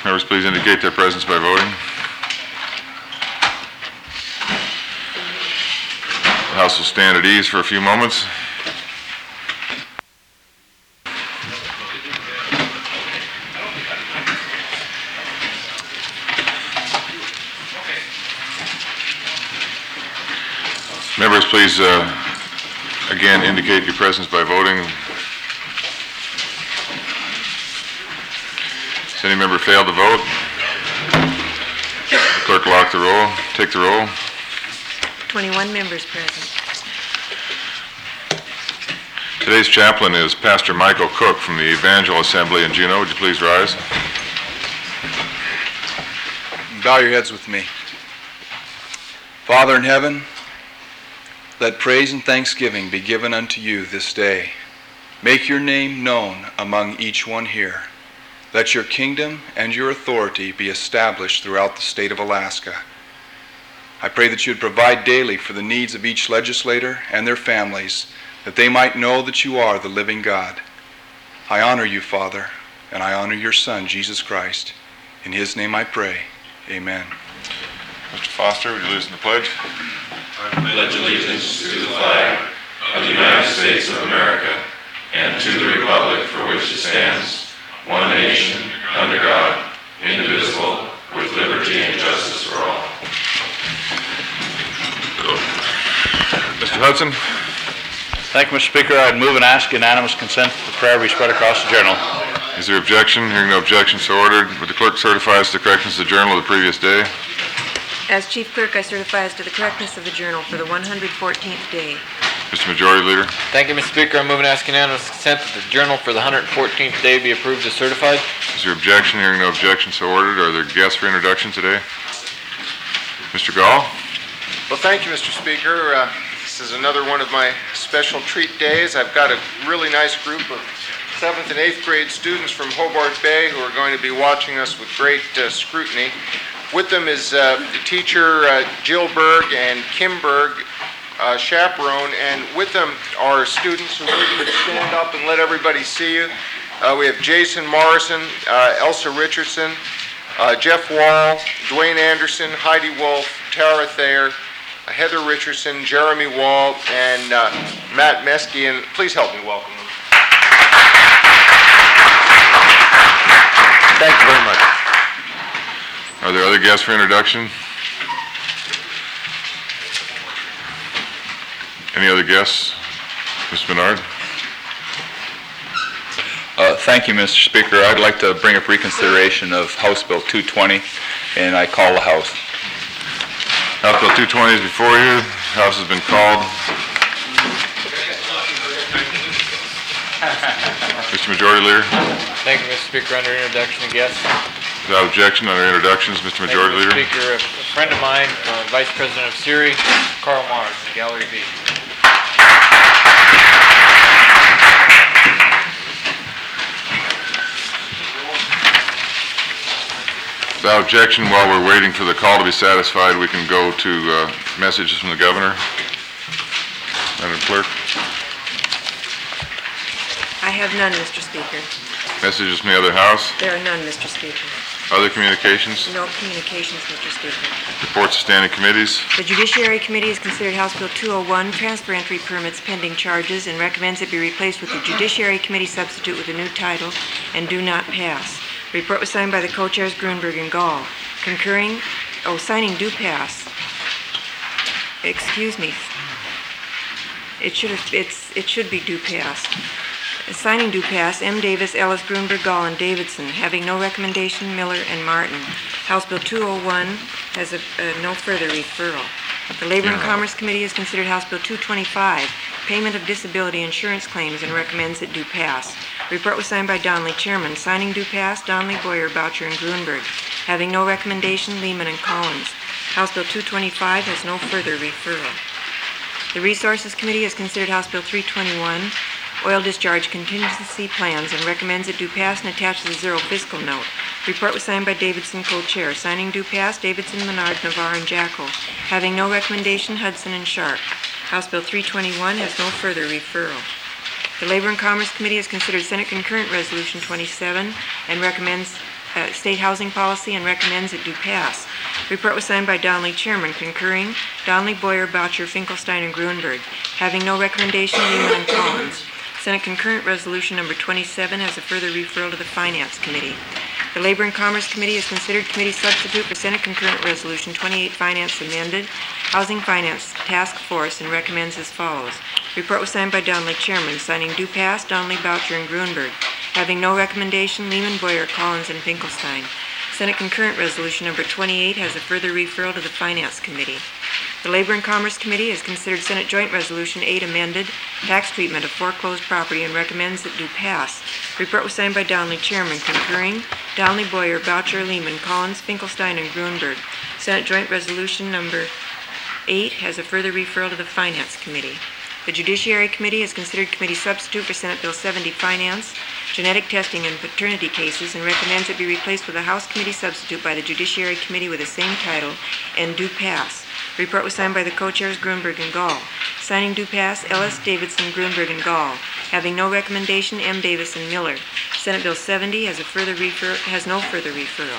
Members, please indicate their presence by voting. The House will stand at ease for a few moments. Members, please again indicate your presence by voting. Has any member failed to vote? The clerk will lock the roll. Take the roll. 21 members present. Today's chaplain is Pastor Michael Cook from the Evangel Assembly in Juneau. Would you please rise? Bow your heads with me. Father in heaven, let praise and thanksgiving be given unto you this day. Make your name known among each one here. Let your kingdom and your authority be established throughout the state of Alaska. I pray that you would provide daily for the needs of each legislator and their families, that they might know that you are the living God. I honor you, Father, and I honor your Son, Jesus Christ. In his name I pray. Amen. Mr. Foster, would you lead us in the pledge? I pledge allegiance to the flag of the United States of America and to the republic for which it stands, one nation, under God, indivisible, with liberty and justice for all. Mr. Hudson? Thank you, Mr. Speaker. I'd move and ask unanimous consent that the prayer be spread across the journal. Is there objection? Hearing no objection, so ordered. Would the clerk certify as to the correctness of the journal of the previous day? As Chief Clerk, I certify as to the correctness of the journal for the 114th day. Mr. Majority Leader? Thank you, Mr. Speaker. I move and ask unanimous consent that the journal for the 114th day be approved as certified. Is there objection? Hearing no objection, so ordered. Are there guests for introduction today? Mr. Gall? Well, thank you, Mr. Speaker. This is another one of my special treat days. I've got a really nice group of 7th and 8th grade students from Hobart Bay who are going to be watching us with great scrutiny. With them is teacher Jill Berg and Kim Berg, chaperone, and with them are students who maybe would stand up and let everybody see you. We have Jason Morrison, Elsa Richardson, Jeff Wall, Dwayne Anderson, Heidi Wolf, Tara Thayer, Heather Richardson, Jeremy Wall, and Matt Meske, and please help me welcome them. Thank you very much. Are there other guests for introduction? Any other guests? Mr. Menard? Thank you, Mr. Speaker. I'd like to bring up reconsideration of House Bill 220, and I call the House. House Bill 220 is before you. The House has been called. Mr. Majority Leader? Thank you, Mr. Speaker. Under introduction of guests. Without objection, under introductions, Mr. Majority Leader. Thank you, Mr. Speaker. A friend of mine, Vice President of SERI, Carl Mars, in Gallery B. Without objection, while we're waiting for the call to be satisfied, we can go to messages from the Governor. Madam Clerk. I have none, Mr. Speaker. Messages from the other House. There are none, Mr. Speaker. Other communications. No communications, Mr. Speaker. Reports of standing committees. The Judiciary Committee has considered House Bill 201, transfer entry permits pending charges, and recommends it be replaced with the Judiciary Committee substitute with a new title and do not pass. The report was signed by the co-chairs Grunberg and Gall. Signing do pass. Excuse me. It should be do pass. Signing do pass, M. Davis, Ellis, Grunberg, Gall, and Davidson. Having no recommendation, Miller and Martin. House Bill 201 has no further referral. The Labor and Commerce Committee has considered House Bill 225, payment of disability insurance claims, and recommends it do pass. The report was signed by Donnelly, Chairman. Signing do pass, Donnelly, Boyer, Boucher, and Grunberg. Having no recommendation, Lehman and Collins. House Bill 225 has no further referral. The Resources Committee has considered House Bill 321, oil discharge contingency plans, and recommends it do pass and attaches a zero fiscal note. The report was signed by Davidson, co-chair. Signing do pass, Davidson, Menard, Navarre, and Jackal. Having no recommendation, Hudson and Sharp. House Bill 321 has no further referral. The Labor and Commerce Committee has considered Senate Concurrent Resolution 27 and recommends state housing policy and recommends it do pass. Report was signed by Donley, Chairman, concurring Donley, Boyer, Boucher, Finkelstein, and Grunberg. Having no recommendation, Lehman and Collins. Senate concurrent resolution number 27 has a further referral to the Finance Committee. The Labor and Commerce Committee has considered committee substitute for Senate concurrent resolution 28, Finance amended, Housing Finance Task Force, and recommends as follows. Report was signed by Donley, Chairman, signing do pass, Donley, Boucher, and Grunberg. Having no recommendation, Lehman, Boyer, Collins, and Finkelstein. Senate concurrent resolution number 28 has a further referral to the Finance Committee. The Labor and Commerce Committee has considered Senate Joint Resolution 8 amended, tax treatment of foreclosed property, and recommends it do pass. Report was signed by Donley, Chairman, concurring Donley, Boyer, Boucher, Lehman, Collins, Finkelstein, and Grunberg. Senate Joint Resolution number 8 has a further referral to the Finance Committee. The Judiciary Committee has considered committee substitute for Senate Bill 70, Finance, genetic testing and paternity cases, and recommends it be replaced with a House Committee substitute by the Judiciary Committee with the same title and do pass. Report was signed by the co-chairs Grunberg and Gall. Signing do pass, Ellis, Davidson, Grunberg, and Gall. Having no recommendation, M. Davis and Miller. Senate Bill 70 has no further referral.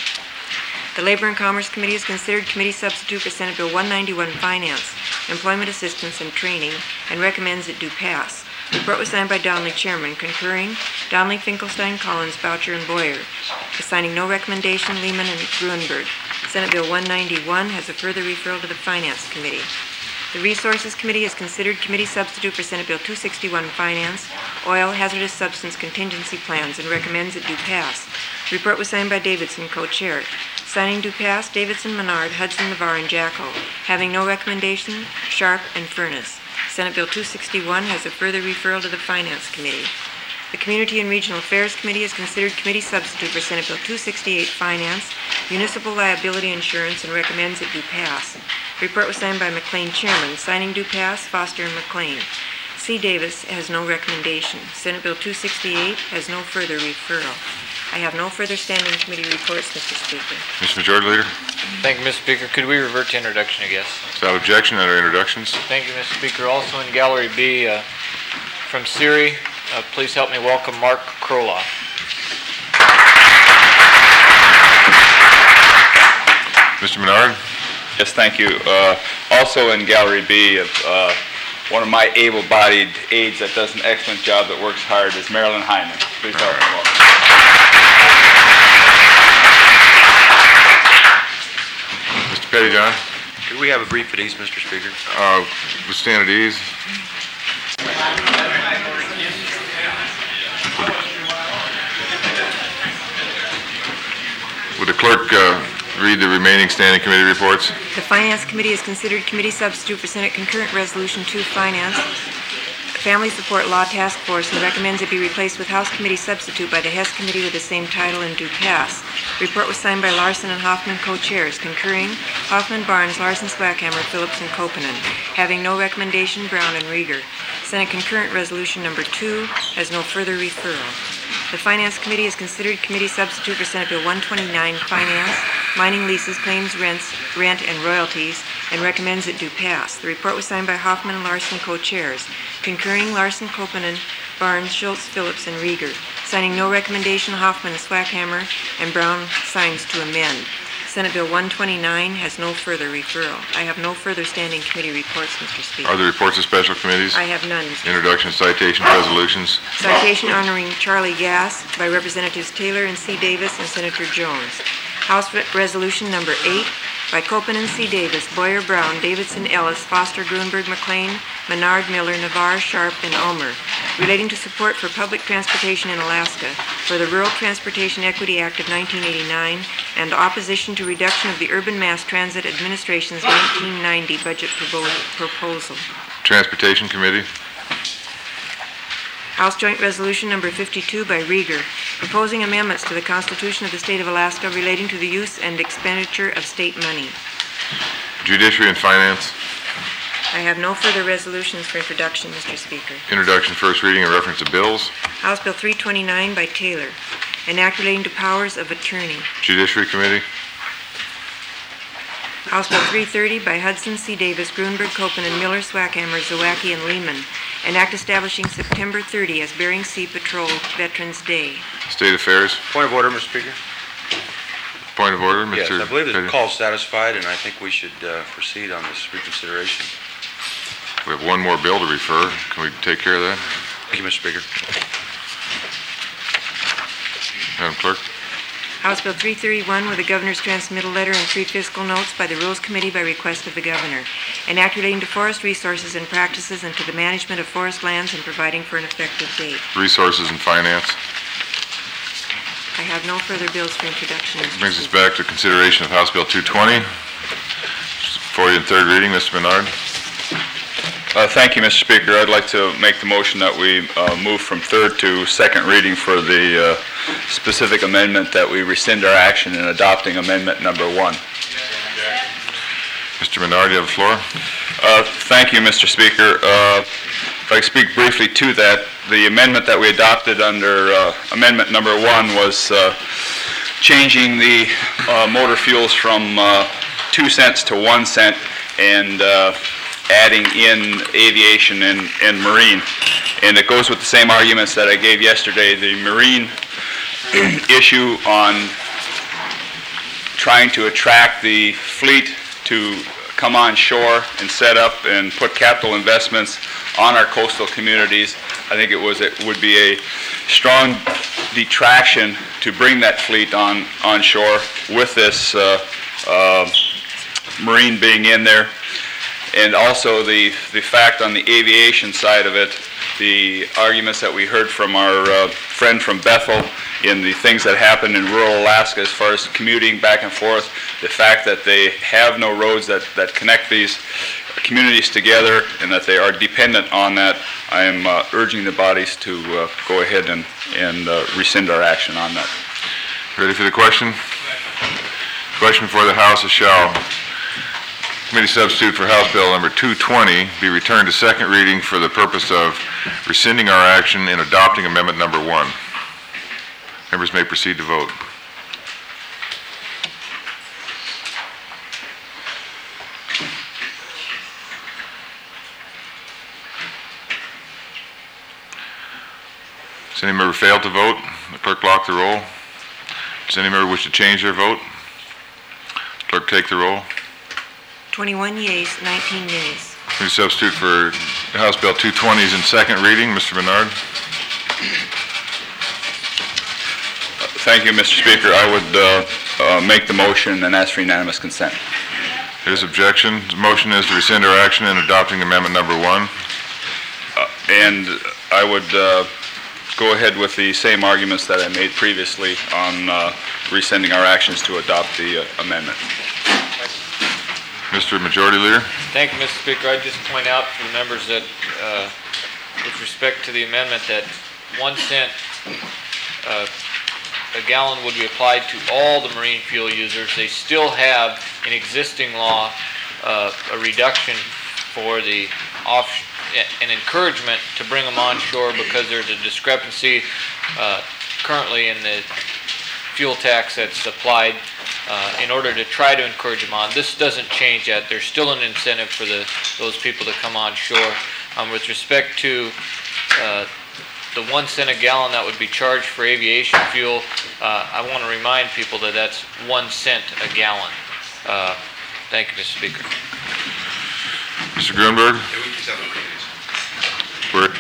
The Labor and Commerce Committee has considered committee substitute for Senate Bill 191, Finance, Employment Assistance and Training, and recommends it do pass. Report was signed by Donley, Chairman, concurring Donley, Finkelstein, Collins, Boucher, and Boyer. Assigning no recommendation, Lehman and Grunberg. Senate Bill 191 has a further referral to the Finance Committee. The Resources Committee has considered committee substitute for Senate Bill 261, Finance, Oil, Hazardous Substance Contingency Plans, and recommends it do pass. Report was signed by Davidson, co-chair. Signing do pass, Davidson, Menard, Hudson, Navarre, and Jacko. Having no recommendation, Sharp and Furness. Senate Bill 261 has a further referral to the Finance Committee. The Community and Regional Affairs Committee has considered committee substitute for Senate Bill 268, Finance, Municipal Liability Insurance, and recommends it do pass. Report was signed by McLean, Chairman. Signing do pass, Foster and McLean. C. Davis has no recommendation. Senate Bill 268 has no further referral. I have no further standing committee reports, Mr. Speaker. Mr. Majority Leader, Thank you, Mr. Speaker. Could we revert to introduction, I guess? without objection, under introductions. Thank you, Mr. Speaker. Also in Gallery B, from Siri, please help me welcome Mark Kroloff. Mr. Menard, Yes, thank you. Also in Gallery B, one of my able-bodied aides that does an excellent job, that works hard, is Marilyn Hyman. Please help me welcome. Mr. Pettyjohn, Could we have a brief at ease, Mr. Speaker? we'll stand at ease. Would the clerk read the remaining standing committee reports? The Finance Committee has considered committee substitute for Senate Concurrent Resolution 2, Finance, Family Support Law Task Force, and recommends it be replaced with House Committee substitute by the Hess Committee with the same title and do pass. Report was signed by Larson and Hoffman, co-chairs, concurring Hoffman, Barnes, Larson, Swackhammer, Phillips, and Koponen. Having no recommendation, Brown and Rieger. Senate Concurrent Resolution Number 2 has no further referral. The Finance Committee has considered committee substitute for Senate Bill 129, Finance, Mining Leases, Claims, Rent, and Royalties, and recommends it do pass. The report was signed by Hoffman and Larson, co-chairs, concurring Larson, Koponen, Barnes, Schultz, Phillips, and Rieger. Signing no recommendation, Hoffman and Swackhammer, and Brown signs to amend. Senate Bill 129 has no further referral. I have no further standing committee reports, Mr. Speaker. Are there reports of special committees? I have none, Mr. Introduction, citation, resolutions. Citation honoring Charlie Gass by Representatives Taylor and C. Davis and Senator Jones. House Resolution Number 8 by Koponen, C. Davis, Boyer, Brown, Davidson, Ellis, Foster, Grunberg, McLean, Menard, Miller, Navarre, Sharp, and Ulmer, relating to support for public transportation in Alaska for the Rural Transportation Equity Act of 1989 and opposition to reduction of the Urban Mass Transit Administration's 1990 budget proposal. Transportation Committee. House Joint Resolution Number 52 by Rieger, proposing amendments to the Constitution of the State of Alaska relating to the use and expenditure of state money. Judiciary and Finance. I have no further resolutions for introduction, Mr. Speaker. Introduction, first reading, and reference to bills. House Bill 329 by Taylor, an act relating to powers of attorney. Judiciary Committee. House Bill 330 by Hudson, C. Davis, Grunberg, Koponen, Miller, Swackhammer, Zawacki, and Lehman, an act establishing September 30 as Bering Sea Patrol Veterans Day. State Affairs. Point of order, Mr. Speaker. Point of order, Mr. Yes, I believe the Petty. call is satisfied, and I think we should proceed on this reconsideration. We have one more bill to refer. Can we take care of that? Thank you, Mr. Speaker. Madam Clerk? House Bill 331 with the governor's transmittal letter and three fiscal notes by the Rules Committee by request of the governor. An act relating to forest resources and practices and to the management of forest lands and providing for an effective date. Resources and Finance. I have no further bills for introduction, Mr. Brings us Speaker. back to consideration of House Bill 220. For you in third reading, Mr. Menard. Thank you, Mr. Speaker. I'd like to make the motion that we move from third to second reading for the specific amendment that we rescind our action in adopting amendment number 1. Mr. Menard, you have the floor. Thank you, Mr. Speaker. If I could speak briefly to that, the amendment that we adopted under amendment number 1 was changing the motor fuels from 2 cents to 1 cent and adding in aviation and marine. And it goes with the same arguments that I gave yesterday. The marine issue on trying to attract the fleet to come on shore and set up and put capital investments on our coastal communities. I think it would be a strong detraction to bring that fleet on shore with this marine being in there. And also the fact on the aviation side of it, the arguments that we heard from our friend from Bethel in the things that happen in rural Alaska as far as commuting back and forth, the fact that they have no roads that connect these communities together and that they are dependent on that, I am urging the bodies to go ahead and rescind our action on that. Ready for the question? Question for the House is shall committee substitute for House Bill number 220 be returned to second reading for the purpose of rescinding our action in adopting amendment number 1. Members may proceed to vote. Does any member fail to vote? The clerk lock the roll. Does any member wish to change their vote? Clerk take the roll. 21 yeas, 19 nays. Committee substitute for House Bill 220 is in second reading. Mr. Menard. Thank you, Mr. Speaker. I would make the motion and ask for unanimous consent. There's objection. The motion is to rescind our action in adopting amendment number 1. And I would go ahead with the same arguments that I made previously on rescinding our actions to adopt the amendment. Mr. Majority Leader. Thank you, Mr. Speaker. I'd just point out for the members that with respect to the amendment that 1 cent a gallon would be applied to all the marine fuel users. They still have in existing law a reduction for the an encouragement to bring them onshore because there's a discrepancy currently in the fuel tax that's applied in order to try to encourage them on. This doesn't change that. There's still an incentive for those people to come onshore. With respect to the 1 cent a gallon that would be charged for aviation fuel, I want to remind people that that's 1 cent a gallon. Thank you, Mr. Speaker. Mr. Grunberg. Order.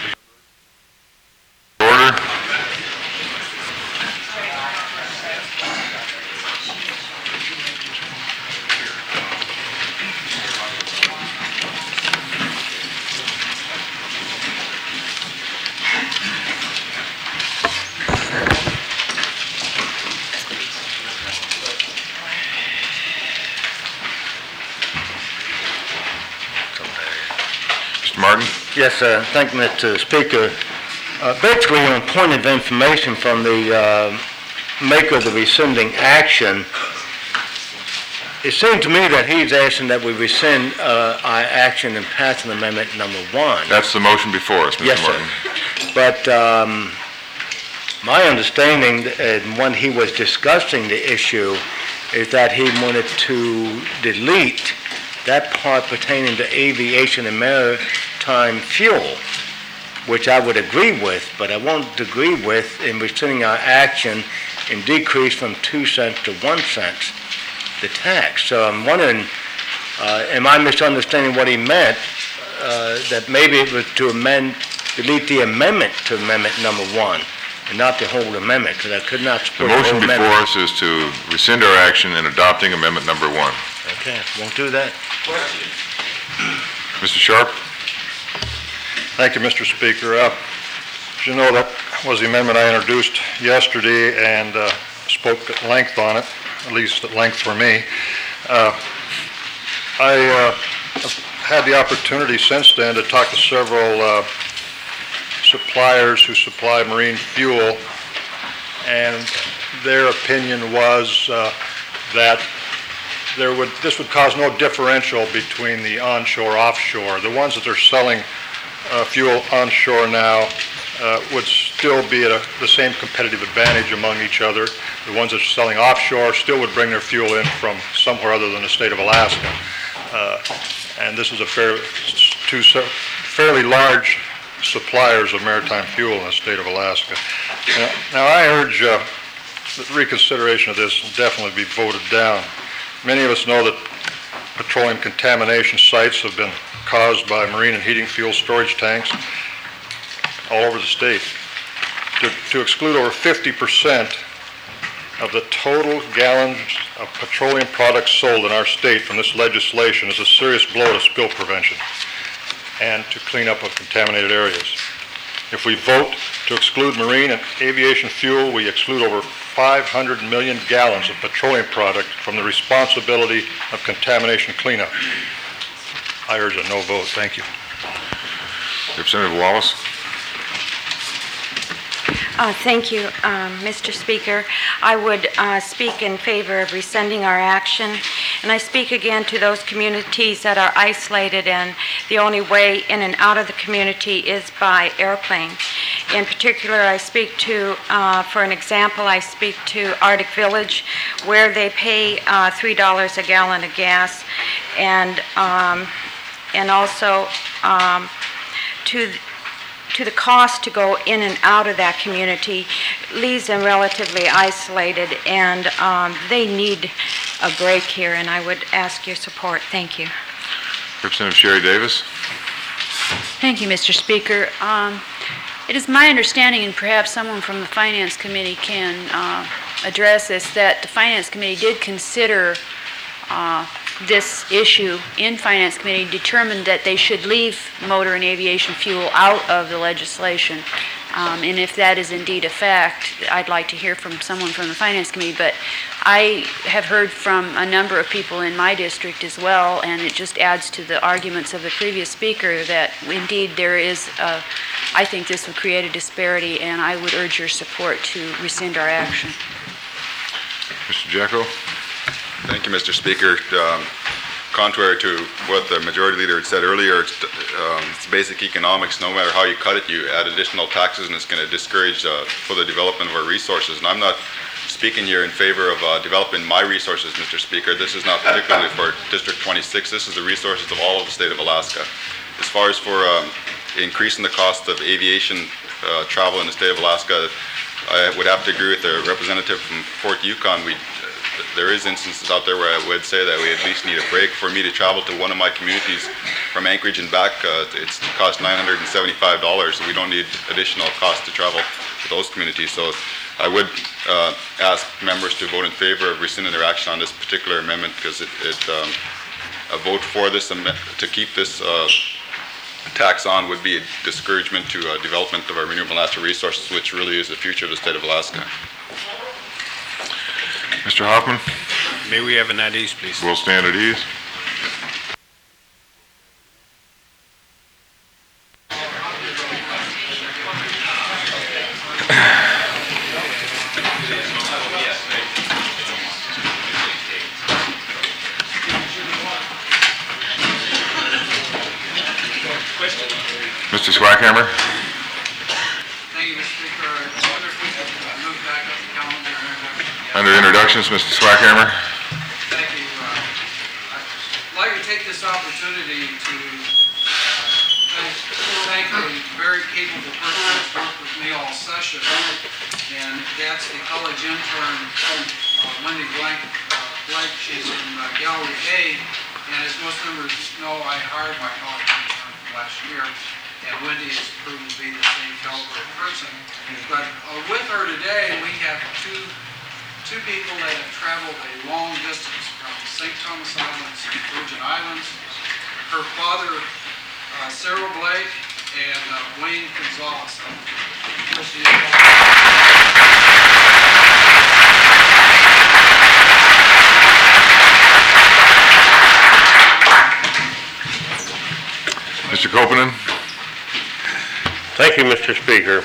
Mr. Martin. Yes, sir. Thank you, Mr. Speaker. Basically, on point of information from the maker of the rescinding action, it seemed to me that he's asking that we rescind our action in passing amendment number 1. That's the motion before us, Mr. Yes, Martin. sir. But my understanding, when he was discussing the issue, is that he wanted to delete that part pertaining to aviation and maritime fuel, which I would agree with, but I won't agree with in rescinding our action and decrease from 2 cents to 1 cent the tax. So I'm wondering, am I misunderstanding what he meant? That maybe it was to delete the amendment to amendment number 1 and not the whole amendment, because I could not The support the whole motion before amendment. us is to rescind our action in adopting amendment number 1. Okay, won't do that. Mr. Sharp? Thank you, Mr. Speaker. As you know, that was the amendment I introduced yesterday and spoke at length on it, at least at length for me. I have had the opportunity since then to talk to several suppliers who supply marine fuel, and their opinion was that this would cause no differential between the onshore, offshore. The ones that are selling fuel onshore now would still be at the same competitive advantage among each other. The ones that are selling offshore still would bring their fuel in from somewhere other than the state of Alaska. And this is two fairly large suppliers of maritime fuel in the state of Alaska. Now I urge that reconsideration of this definitely be voted down. Many of us know that petroleum contamination sites have been caused by marine and heating fuel storage tanks all over the state. To exclude over 50% of the total gallons of petroleum products sold in our state from this legislation is a serious blow to spill prevention and to clean up of contaminated areas. If we vote to exclude marine and aviation fuel, we exclude over 500 million gallons of petroleum product from the responsibility of contamination cleanup. I urge a no vote. Thank you. Representative Wallace? Thank you, Mr. Speaker. I would speak in favor of rescinding our action, and I speak again to those communities that are isolated, and the only way in and out of the community is by airplane. In particular, I speak to, for an example, I speak to Arctic Village, where they pay $3 a gallon of gas, and also to the cost to go in and out of that community leaves them relatively isolated, and they need a break here, and I would ask your support. Thank you. Representative Sherry Davis? Thank you, Mr. Speaker. It is my understanding, and perhaps someone from the Finance Committee can address this, that the Finance Committee did consider this issue in Finance Committee, determined that they should leave motor and aviation fuel out of the legislation. And if that is indeed a fact, I'd like to hear from someone from the Finance Committee. But I have heard from a number of people in my district as well, and it just adds to the arguments of the previous speaker that indeed there is I think this would create a disparity, and I would urge your support to rescind our action. Mr. Jacko? Thank you, Mr. Speaker. Contrary to what the majority leader had said earlier, it's basic economics. No matter how you cut it, you add additional taxes, and it's going to discourage further development of our resources. And I'm not speaking here in favor of developing my resources, Mr. Speaker. This is not particularly for District 26. This is the resources of all of the state of Alaska. As far as for increasing the cost of aviation travel in the state of Alaska, I would have to agree with the representative from Fort Yukon. There is instances out there where I would say that we at least need a break. For me to travel to one of my communities from Anchorage and back, it's cost $975. We don't need additional cost to travel to those communities. So I would ask members to vote in favor of rescinding their action on this particular amendment, because a vote for this to keep this tax on would be a discouragement to development of our renewable natural resources, which really is the future of the state of Alaska. Mr. Hoffman? May we have an at ease, please? We'll stand at ease. Mr. Swackhammer? Thank you, Mr. Speaker. I wonder if we could move back up the calendar. Under introductions, Mr. Swackhammer. Thank you. I'd like to take this opportunity to thank thankfully very capable person who's worked with me all session, and that's the college intern, Wendy Blank. She's from Gallery A, and as most members know, I hired my college intern last year, and Wendy has proven to be the same caliber of person. But with her today, we have two people that have traveled a long distance from St. Thomas Islands and Virgin Islands. Her father, Sarah Blake, and Wayne Gonzalez. Mr. Copeland? Thank you, Mr. Speaker.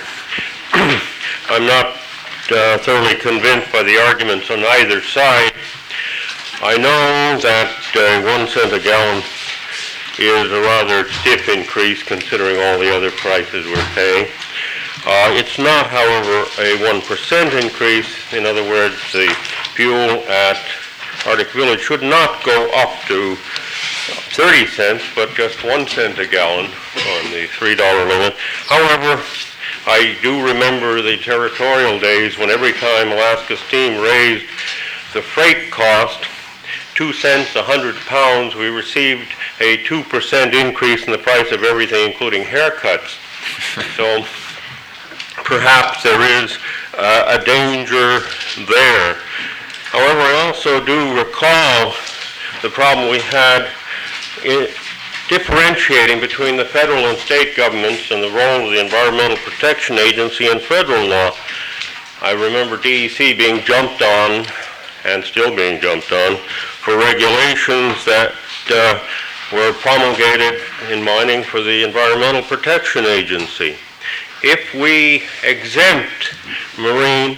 I'm not thoroughly convinced by the arguments on either side. I know that 1 cent a gallon is a rather stiff increase considering all the other prices we're paying. It's not, however, a 1% increase. In other words, the fuel at Arctic Village should not go up to 30 cents, but just 1 cent a gallon on the $3 limit. However, I do remember the territorial days when every time Alaska Steam raised the freight cost 2 cents 100 pounds, we received a 2% increase in the price of everything, including haircuts. So perhaps there is a danger there. However, I also do recall the problem we had in differentiating between the federal and state governments and the role of the Environmental Protection Agency in federal law. I remember DEC being jumped on, and still being jumped on, for regulations that were promulgated in mining for the Environmental Protection Agency. If we exempt marine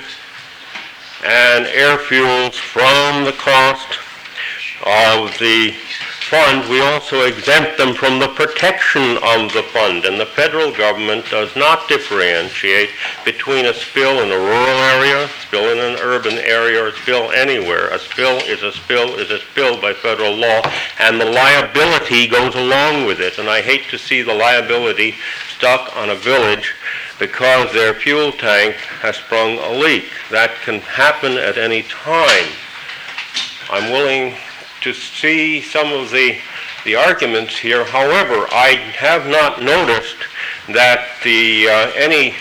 and air fuels from the cost of the fund, we also exempt them from the protection of the fund, and the federal government does not differentiate between a spill in a rural area, a spill in an urban area, or a spill anywhere. A spill is a spill by federal law, and the liability goes along with it, and I hate to see the liability stuck on a village because their fuel tank has sprung a leak. That can happen at any time. I'm willing to see some of the arguments here. However, I have not noticed that any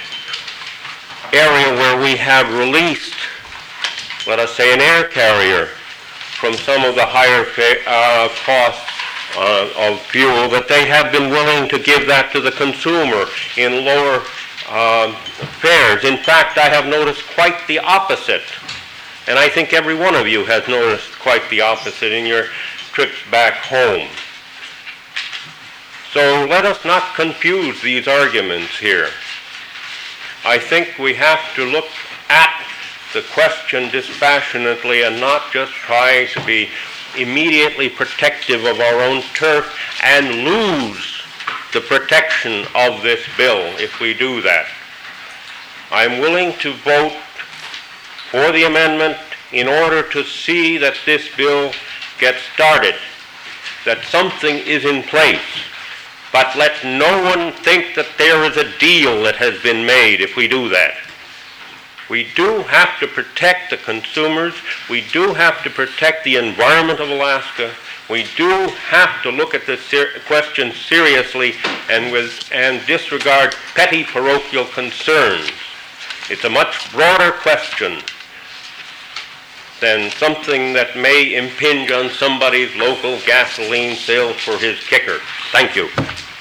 area where we have released, let us say, an air carrier from some of the higher costs of fuel, that they have been willing to give that to the consumer in lower fares. In fact, I have noticed quite the opposite. And I think every one of you has noticed quite the opposite in your trips back home. So let us not confuse these arguments here. I think we have to look at the question dispassionately and not just try to be immediately protective of our own turf and lose the protection of this bill if we do that. I'm willing to vote for the amendment in order to see that this bill gets started, that something is in place. But let no one think that there is a deal that has been made if we do that. We do have to protect the consumers. We do have to protect the environment of Alaska. We do have to look at this question seriously and disregard petty parochial concerns. It's a much broader question than something that may impinge on somebody's local gasoline sales for his kicker. Thank you.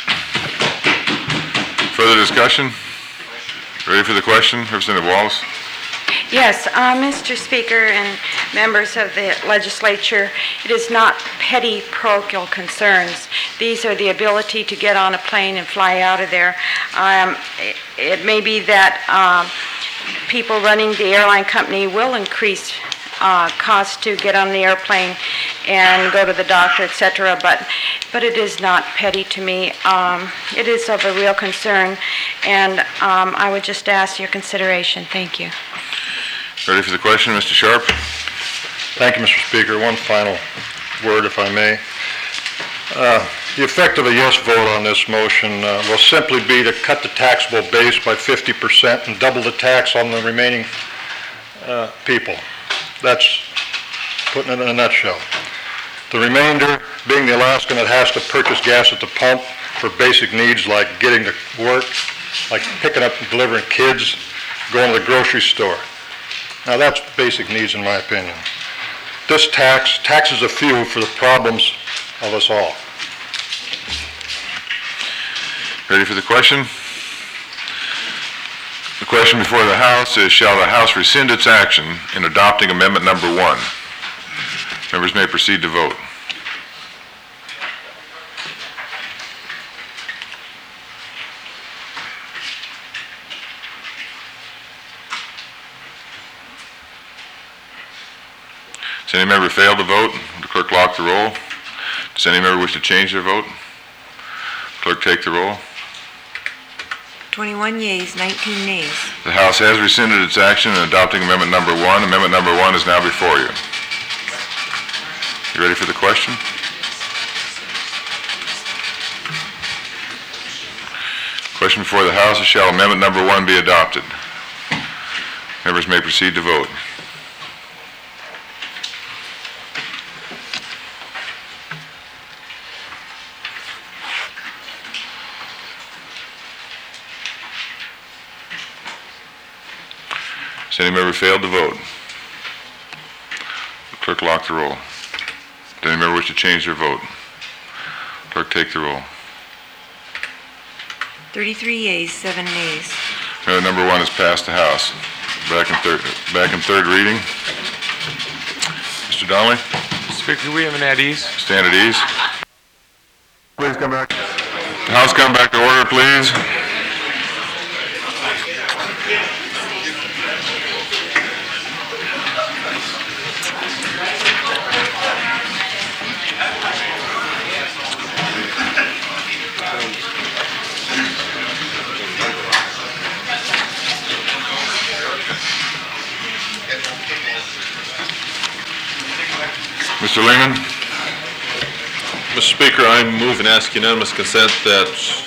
Further discussion? Ready for the question? Representative Wallace? Yes, Mr. Speaker and members of the legislature, it is not petty parochial concerns. These are the ability to get on a plane and fly out of there. It may be that people running the airline company will increase costs to get on the airplane and go to the doctor, etc., but it is not petty to me. It is of a real concern, and I would just ask your consideration. Thank you. Ready for the question, Mr. Sharp? Thank you, Mr. Speaker. One final word, if I may. The effect of a yes vote on this motion will simply be to cut the taxable base by 50% and double the tax on the remaining people. That's putting it in a nutshell. The remainder being the Alaskan that has to purchase gas at the pump for basic needs like getting to work, like picking up and delivering kids, going to the grocery store. Now that's basic needs in my opinion. This taxes a few for the problems of us all. Ready for the question? The question before the House is, shall the House rescind its action in adopting amendment number 1? Members may proceed to vote. Does any member fail to vote? Will the clerk lock the roll? Does any member wish to change their vote? Clerk take the roll. 21 yeas, 19 nays. The House has rescinded its action in adopting amendment number 1. Amendment number 1 is now before you. You ready for the question? Question before the House is, shall amendment number 1 be adopted? Members may proceed to vote. Does any member fail to vote? Clerk lock the roll. Does any member wish to change their vote? Clerk take the roll. 33 yeas, 7 nays. Amendment number 1 is passed the House. Back in third reading. Mr. Donnelly? Speaker, can we have an at ease? Stand at ease. Please come back. The House come back to order, please. Mr. Lehman? Mr. Speaker, I move and ask unanimous consent that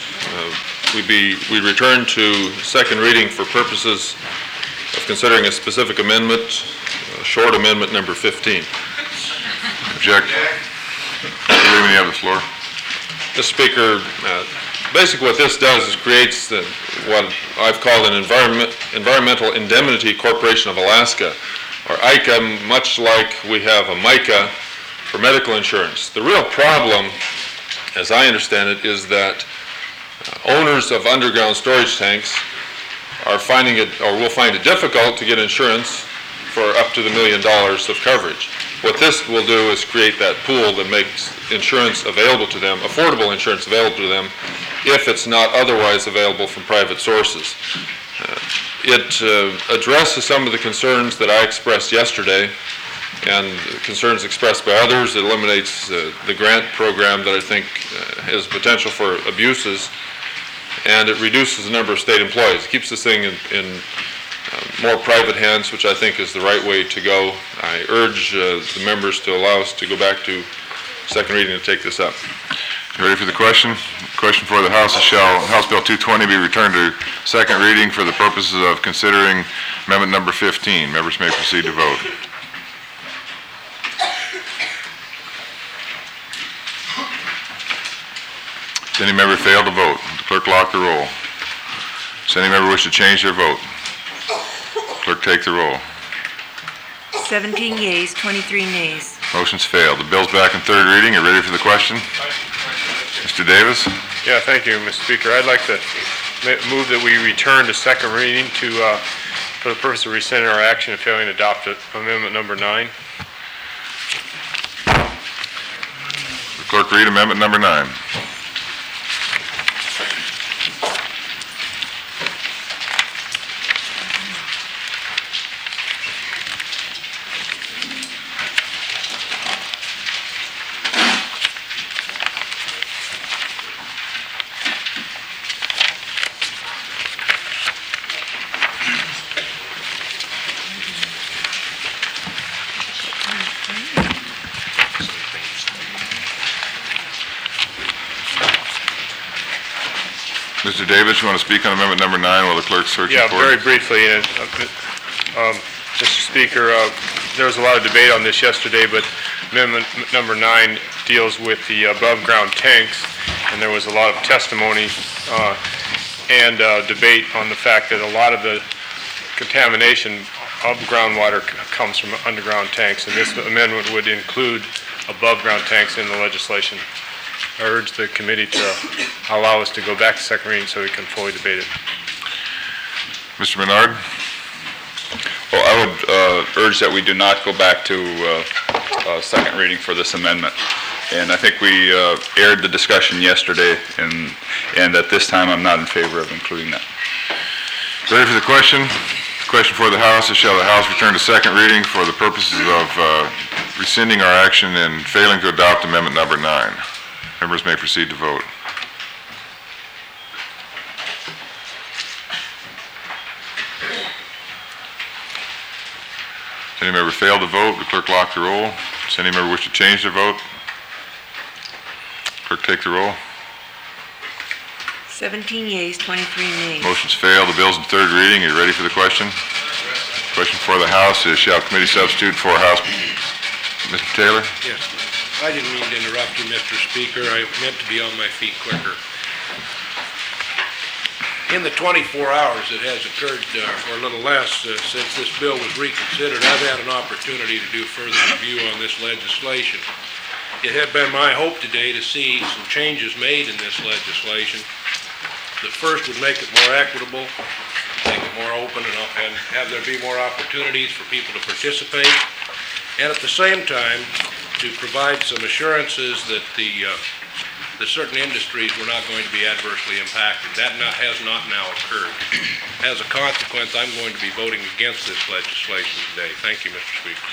we return to second reading for purposes of considering a specific amendment, short amendment number 15. Object. Mr. Lehman, you have the floor. Mr. Speaker, basically what this does is creates what I've called an Environmental Indemnity Corporation of Alaska, or ICA, much like we have a MICA for medical insurance. The real problem, as I understand it, is that owners of underground storage tanks are finding it, or will find it difficult to get insurance for up to $1 million of coverage. What this will do is create that pool that makes insurance available to them, affordable insurance available to them, if it's not otherwise available from private sources. It addresses some of the concerns that I expressed yesterday and concerns expressed by others. It eliminates the grant program that I think has potential for abuses, and it reduces the number of state employees. It keeps this thing in more private hands, which I think is the right way to go. I urge the members to allow us to go back to second reading to take this up. You ready for the question? The question for the House is, shall House Bill 220 be returned to second reading for the purposes of considering amendment number 15? Members may proceed to vote. Does any member fail to vote? The clerk lock the roll. Does any member wish to change their vote? Clerk take the roll. 17 yeas, 23 nays. Motion's failed. The bill's back in third reading. You ready for the question? Mr. Davis? Yeah, thank you, Mr. Speaker. I'd like to move that we return to second reading for the purpose of rescinding our action and failing to adopt amendment number 9. The clerk read amendment number 9. Mr. Davis, you want to speak on amendment number 9 while the clerk's searching Yeah, for very it? briefly. Mr. Speaker, there was a lot of debate on this yesterday, but amendment number 9 deals with the above-ground tanks, and there was a lot of testimony and debate on the fact that a lot of the contamination of groundwater comes from underground tanks, and this amendment would include above-ground tanks in the legislation. I urge the committee to allow us to go back to second reading so we can fully debate it. Mr. Menard? Well, I would urge that we do not go back to second reading for this amendment. And I think we aired the discussion yesterday, and at this time, I'm not in favor of including that. Ready for the question? Question for the House is, shall the House return to second reading for the purposes of rescinding our action and failing to adopt amendment number 9? Members may proceed to vote. Does any member fail to vote? The clerk lock the roll. Does any member wish to change their vote? Clerk take the roll. 17 yeas, 23 nays. Motion's failed. The bill's in third reading. Are you ready for the question? Question for the House is, shall committee substitute for House... Mr. Taylor? Yes. I didn't mean to interrupt you, Mr. Speaker. I meant to be on my feet quicker. In the 24 hours that has occurred, or a little less, since this bill was reconsidered, I've had an opportunity to do further review on this legislation. It had been my hope today to see some changes made in this legislation that first would make it more equitable, make it more open, and have there be more opportunities for people to participate, and at the same time to provide some assurances that that certain industries were not going to be adversely impacted. That has not now occurred. As a consequence, I'm going to be voting against this legislation today. Thank you, Mr. Speaker.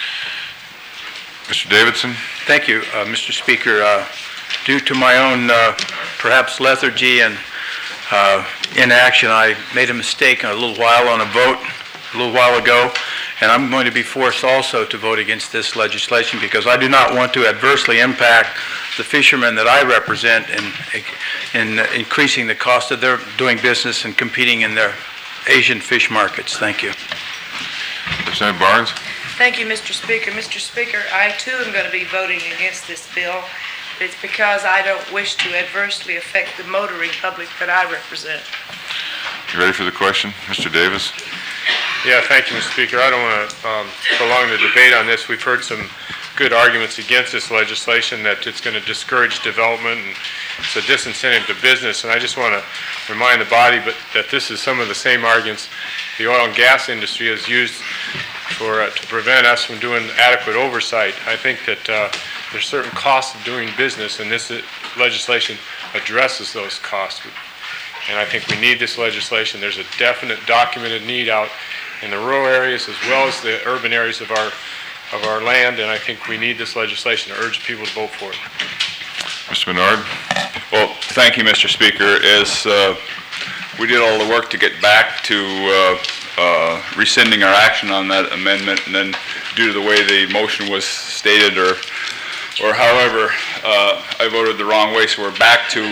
Mr. Davidson? Thank you, Mr. Speaker. Due to my own perhaps lethargy and inaction, I made a mistake a little while on a vote a little while ago, and I'm going to be forced also to vote against this legislation because I do not want to adversely impact the fishermen that I represent in increasing the cost of their doing business and competing in their Asian fish markets. Thank you. Representative Barnes? Thank you, Mr. Speaker. Mr. Speaker, I too am going to be voting against this bill. It's because I don't wish to adversely affect the motoring public that I represent. You ready for the question? Mr. Davis? Yeah, thank you, Mr. Speaker. I don't want to prolong the debate on this. We've heard some good arguments against this legislation, that it's going to discourage development and it's a disincentive to business. And I just want to remind the body that this is some of the same arguments the oil and gas industry has used to prevent us from doing adequate oversight. I think that there's certain costs of doing business, and this legislation addresses those costs. And I think we need this legislation. There's a definite documented need out in the rural areas as well as the urban areas of our land, and I think we need this legislation to urge people to vote for it. Mr. Menard? Well, thank you, Mr. Speaker. As we did all the work to get back to rescinding our action on that amendment, and then due to the way the motion was stated, or however, I voted the wrong way, so we're back to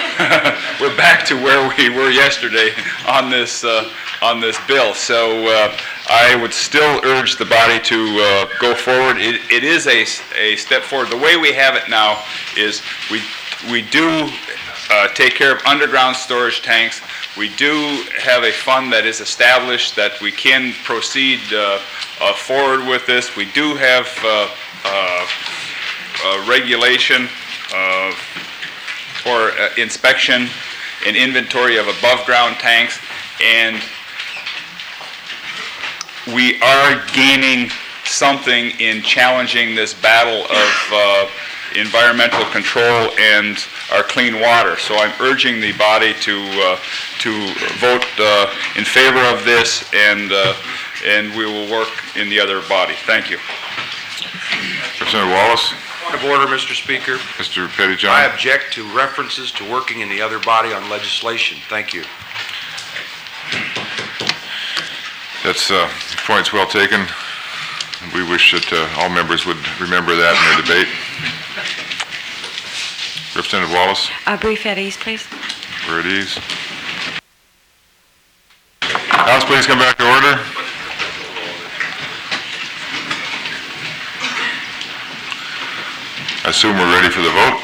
where we were yesterday on this bill. So I would still urge the body to go forward. It is a step forward. The way we have it now is we do take care of underground storage tanks. We do have a fund that is established that we can proceed forward with this. We do have regulation for inspection and inventory of above-ground tanks, and we are gaining something in challenging this battle of environmental control and our clean water. So I'm urging the body to vote in favor of this, and we will work in the other body. Thank you. Representative Wallace? Point of order, Mr. Speaker. Mr. Pettyjohn? I object to references to working in the other body on legislation. Thank you. That's points well taken. We wish that all members would remember that in their debate. Representative Wallace? A brief at ease, please. We're at ease. House, please come back to order. I assume we're ready for the vote.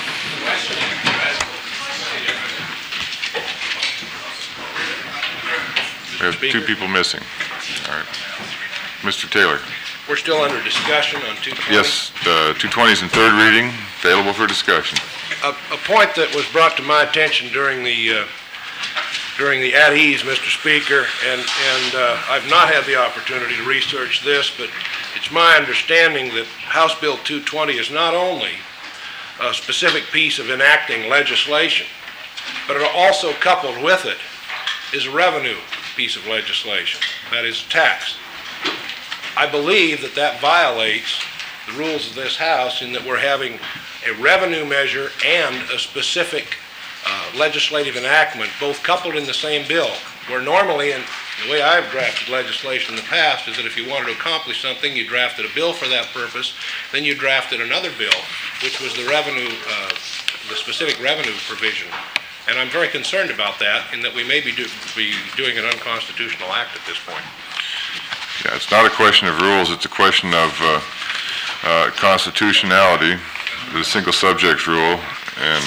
We have two people missing. All right. Mr. Taylor. We're still under discussion on 220. Yes, 220 is in third reading, available for discussion. A point that was brought to my attention during the at ease, Mr. Speaker, and I've not had the opportunity to research this, but it's my understanding that House Bill 220 is not only a specific piece of enacting legislation, but it also coupled with it is a revenue piece of legislation, that is tax. I believe that that violates the rules of this House in that we're having a revenue measure and a specific legislative enactment, both coupled in the same bill, where normally, in the way I've drafted legislation in the past, is that if you wanted to accomplish something, you drafted a bill for that purpose, then you drafted another bill, which was the revenue, the specific revenue provision. And I'm very concerned about that, in that we may be doing an unconstitutional act at this point. Yeah, it's not a question of rules, it's a question of constitutionality, the single subject rule, and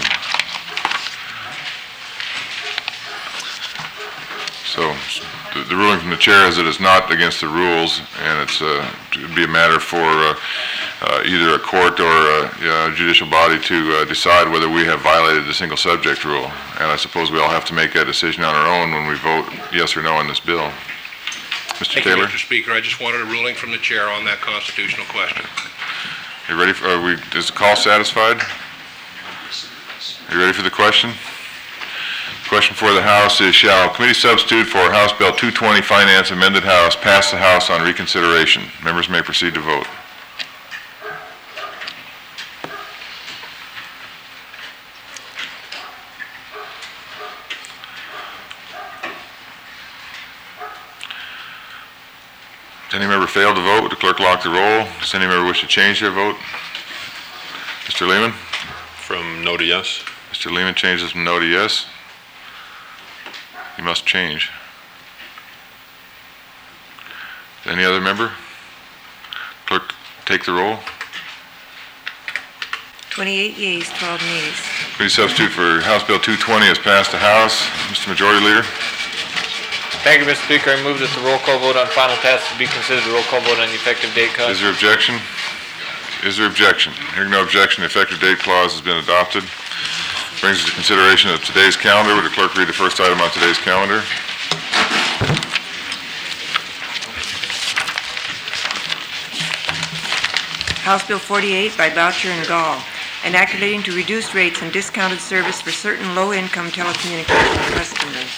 so the ruling from the chair is that it's not against the rules, and it's it'd be a matter for either a court or a judicial body to decide whether we have violated the single subject rule. And I suppose we all have to make that decision on our own when we vote yes or no on this bill. Mr. Taylor? Thank you, Mr. Speaker. I just wanted a ruling from the chair on that constitutional question. You ready for, is the call satisfied? Are you ready for the question? Question for the House is, shall committee substitute for House Bill 220 Finance Amended House pass the House on reconsideration? Members may proceed to vote. Does any member fail to vote? Would the clerk lock the roll? Does any member wish to change their vote? Mr. Lehman? From no to yes. Mr. Lehman changes from no to yes. You must change. Any other member? Clerk, take the roll. 28 yeas, 12 nays. Committee substitute for House Bill 220 has passed the House. Mr. Majority Leader? Thank you, Mr. Speaker. I move that the roll call vote on final passage be considered the roll call vote on the effective date clause. Is there objection? Is there objection? Hearing no objection, the effective date clause has been adopted. Brings us to consideration of today's calendar. Would the clerk read the first item on today's calendar? House Bill 48 by Boucher and Gall, an act relating to reduced rates and discounted service for certain low-income telecommunications customers.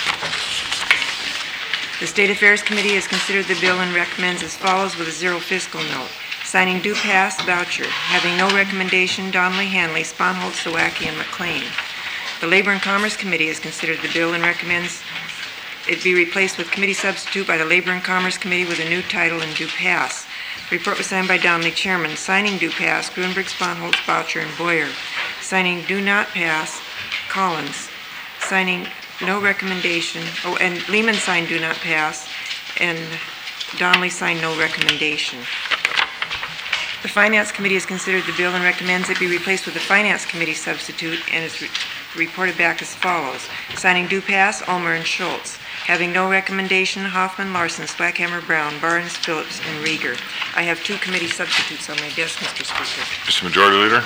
The State Affairs Committee has considered the bill and recommends as follows with a zero fiscal note. Signing due pass, Boucher. Having no recommendation, Donnelly, Hanley, Sponholz, Sawacki, and McLean. The Labor and Commerce Committee has considered the bill and recommends it be replaced with committee substitute by the Labor and Commerce Committee with a new title and due pass. The report was signed by Donnelly, Chairman. Signing due pass, Grunberg, Sponholz, Boucher, and Boyer. Signing do not pass, Collins. Signing no recommendation, and Lehman signed do not pass, and Donnelly signed no recommendation. The Finance Committee has considered the bill and recommends it be replaced with a Finance Committee substitute and is reported back as follows. Signing do pass, Ulmer and Schultz. Having no recommendation, Hoffman, Larson, Swackhammer, Brown, Barnes, Phillips, and Rieger. I have two committee substitutes on my desk, Mr. Speaker. Mr. Majority Leader?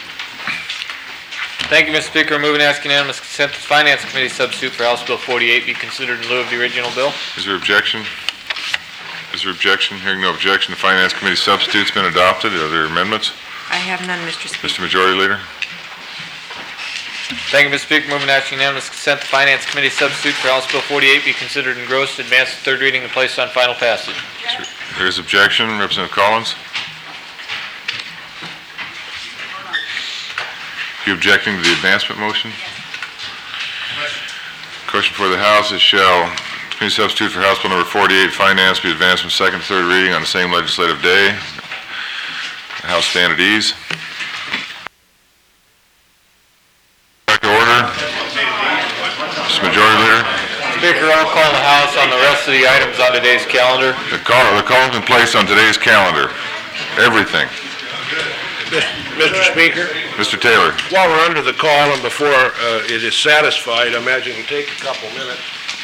Thank you, Mr. Speaker. I move and ask unanimous consent that the Finance Committee substitute for House Bill 48 be considered in lieu of the original bill. Is there objection? Is there objection? Hearing no objection, the Finance Committee substitute's been adopted. Are there amendments? I have none, Mr. Speaker. Mr. Majority Leader? Thank you, Mr. Speaker. Move and ask unanimous consent the Finance Committee substitute for House Bill 48 be considered engrossed, advanced to third reading, and placed on final passage. There is objection. Representative Collins? You objecting to the advancement motion? Question for the House is, shall committee substitute for House Bill number 48, Finance, be advanced from second to third reading on the same legislative day? The House stand at ease. Back to order. Mr. Majority Leader? Speaker, I'll call the House on the rest of the items on today's calendar. The call's in place on today's calendar. Everything. Mr. Speaker, Mr. Taylor. while we're under the call and before it is satisfied, I imagine it'll take a couple minutes.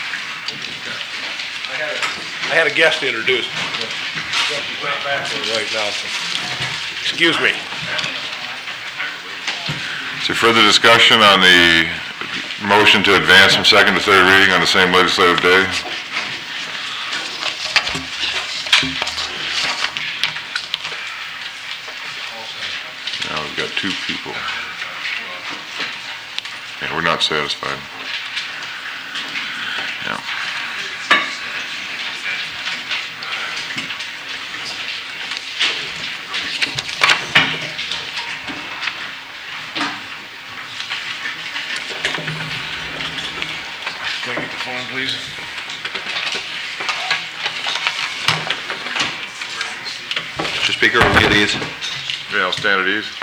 I had a guest to introduce. He's not back there right now, so excuse me. Is there further discussion on the motion to advance from second to third reading on the same legislative day? Now we've got two people. Yeah, we're not satisfied. Yeah. Can I get the phone, please? Mr. Speaker, will we at ease? Yeah, I'll stand at ease.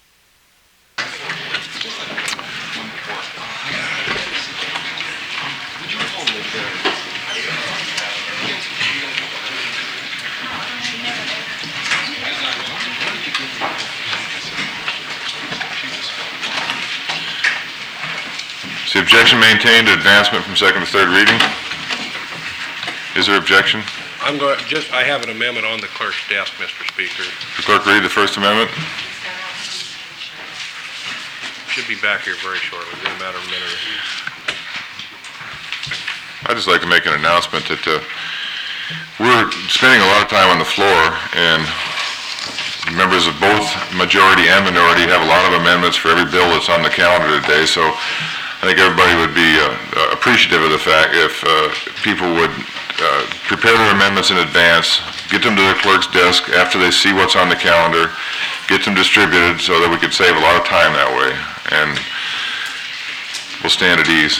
Is the objection maintained to advancement from second to third reading? Is there objection? I have an amendment on the clerk's desk, Mr. Speaker. The clerk read the First Amendment. Should be back here very shortly, in a matter of a minute or two. I'd just like to make an announcement that we're spending a lot of time on the floor, and members of both majority and minority have a lot of amendments for every bill that's on the calendar today, so I think everybody would be appreciative of the fact if people would prepare their amendments in advance, get them to their clerk's desk after they see what's on the calendar, get them distributed so that we could save a lot of time that way, and we'll stand at ease.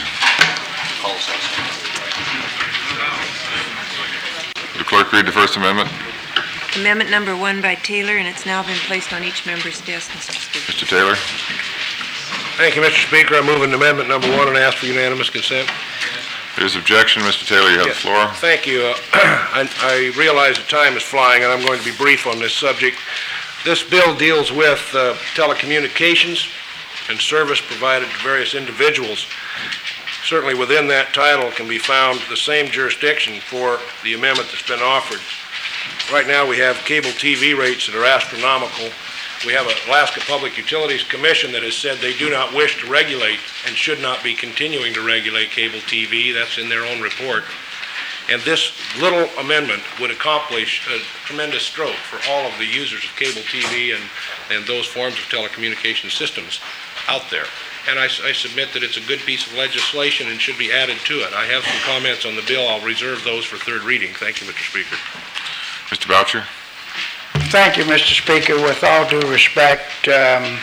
The clerk read the First Amendment. Amendment number 1 by Taylor, and it's now been placed on each member's desk, Mr. Speaker. Mr. Taylor. Thank you, Mr. Speaker. I move in amendment number 1 and ask for unanimous consent. There's objection. Mr. Taylor, you have the floor. Thank you. I realize the time is flying, and I'm going to be brief on this subject. This bill deals with telecommunications and service provided to various individuals. Certainly within that title can be found the same jurisdiction for the amendment that's been offered. Right now we have cable TV rates that are astronomical. We have an Alaska Public Utilities Commission that has said they do not wish to regulate and should not be continuing to regulate cable TV. That's in their own report. And this little amendment would accomplish a tremendous stroke for all of the users of cable TV and those forms of telecommunication systems out there. And I submit that it's a good piece of legislation and should be added to it. I have some comments on the bill. I'll reserve those for third reading. Thank you, Mr. Speaker. Mr. Boucher. Thank you, Mr. Speaker. With all due respect to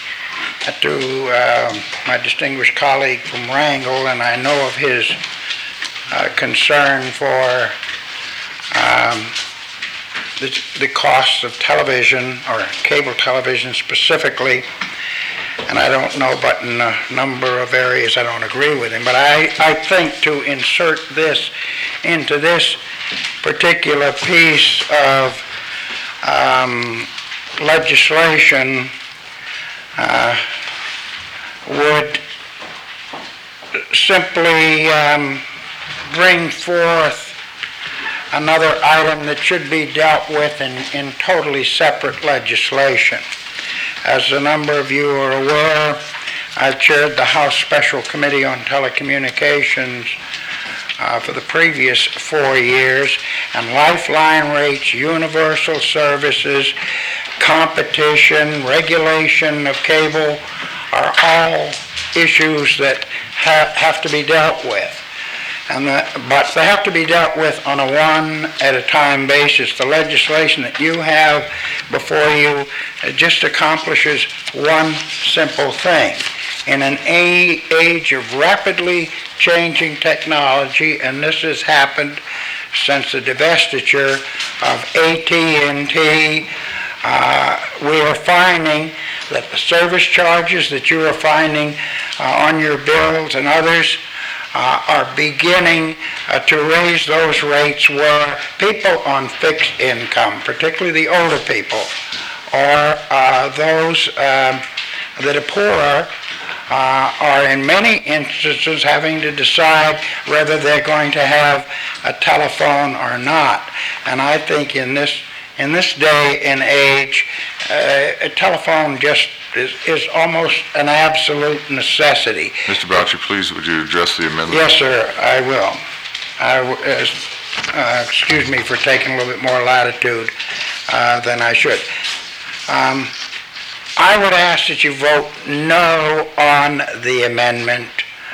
my distinguished colleague from Wrangell, and I know of his concern for the costs of television, or cable television specifically, and I don't know, but in a number of areas I don't agree with him. But I think to insert this into this particular piece of legislation would simply bring forth another item that should be dealt with in totally separate legislation. As a number of you are aware, I've chaired the House Special Committee on Telecommunications for the previous 4 years, and lifeline rates, universal services, competition, regulation of cable are all issues that have to be dealt with. But they have to be dealt with on a one-at-a-time basis. The legislation that you have before you just accomplishes one simple thing. In an age of rapidly changing technology, and this has happened since the divestiture of AT&T, we are finding that the service charges that you are finding on your bills and others are beginning to raise those rates where people on fixed income, particularly the older people, or those that are poorer, are in many instances having to decide whether they're going to have a telephone or not. And I think in this day and age, a telephone just is almost an absolute necessity. Mr. Boucher, please, would you address the amendment? Yes, sir, I will. Excuse me for taking a little bit more latitude than I should. I would ask that you vote no on the amendment,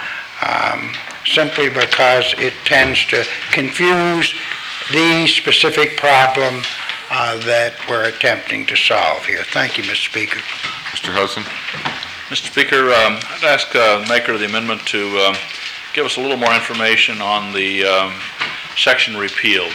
simply because it tends to confuse the specific problem that we're attempting to solve here. Thank you, Mr. Speaker. Mr. Hudson? Mr. Speaker, I'd ask the maker of the amendment to give us a little more information on the section repealed.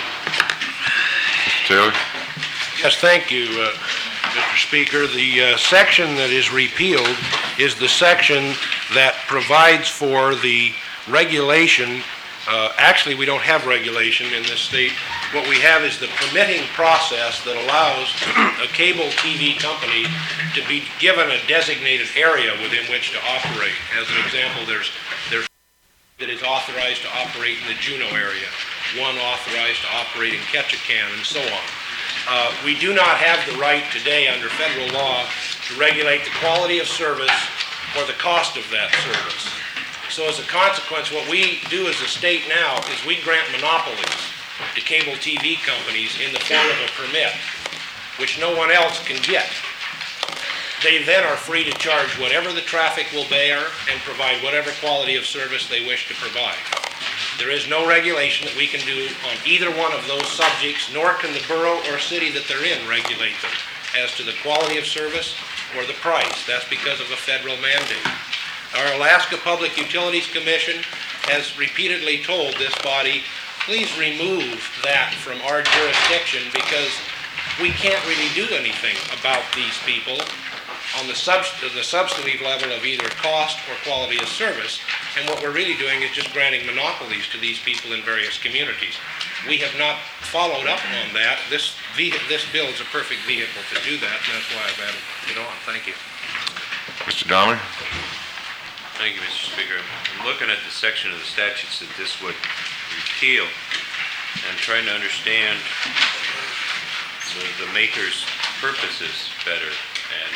Mr. Taylor? Yes, thank you, Mr. Speaker. The section that is repealed is the section that provides for the regulation. Actually, we don't have regulation in this state. What we have is the permitting process that allows a cable TV company to be given a designated area within which to operate. As an example, there's that is authorized to operate in the Juneau area, one authorized to operate in Ketchikan, and so on. We do not have the right today under federal law to regulate the quality of service or the cost of that service. So as a consequence, what we do as a state now is we grant monopolies to cable TV companies in the form of a permit, which no one else can get. They then are free to charge whatever the traffic will bear and provide whatever quality of service they wish to provide. There is no regulation that we can do on either one of those subjects, nor can the borough or city that they're in regulate them as to the quality of service or the price. That's because of a federal mandate. Our Alaska Public Utilities Commission has repeatedly told this body, please remove that from our jurisdiction because we can't really do anything about these people on the substantive level of either cost or quality of service. And what we're really doing is just granting monopolies to these people in various communities. We have not followed up on that. This bill is a perfect vehicle to do that, and that's why I've added it on. Thank you. Mr. Donnelly? Thank you, Mr. Speaker. I'm looking at the section of the statutes that this would repeal, and I'm trying to understand the maker's purposes better. And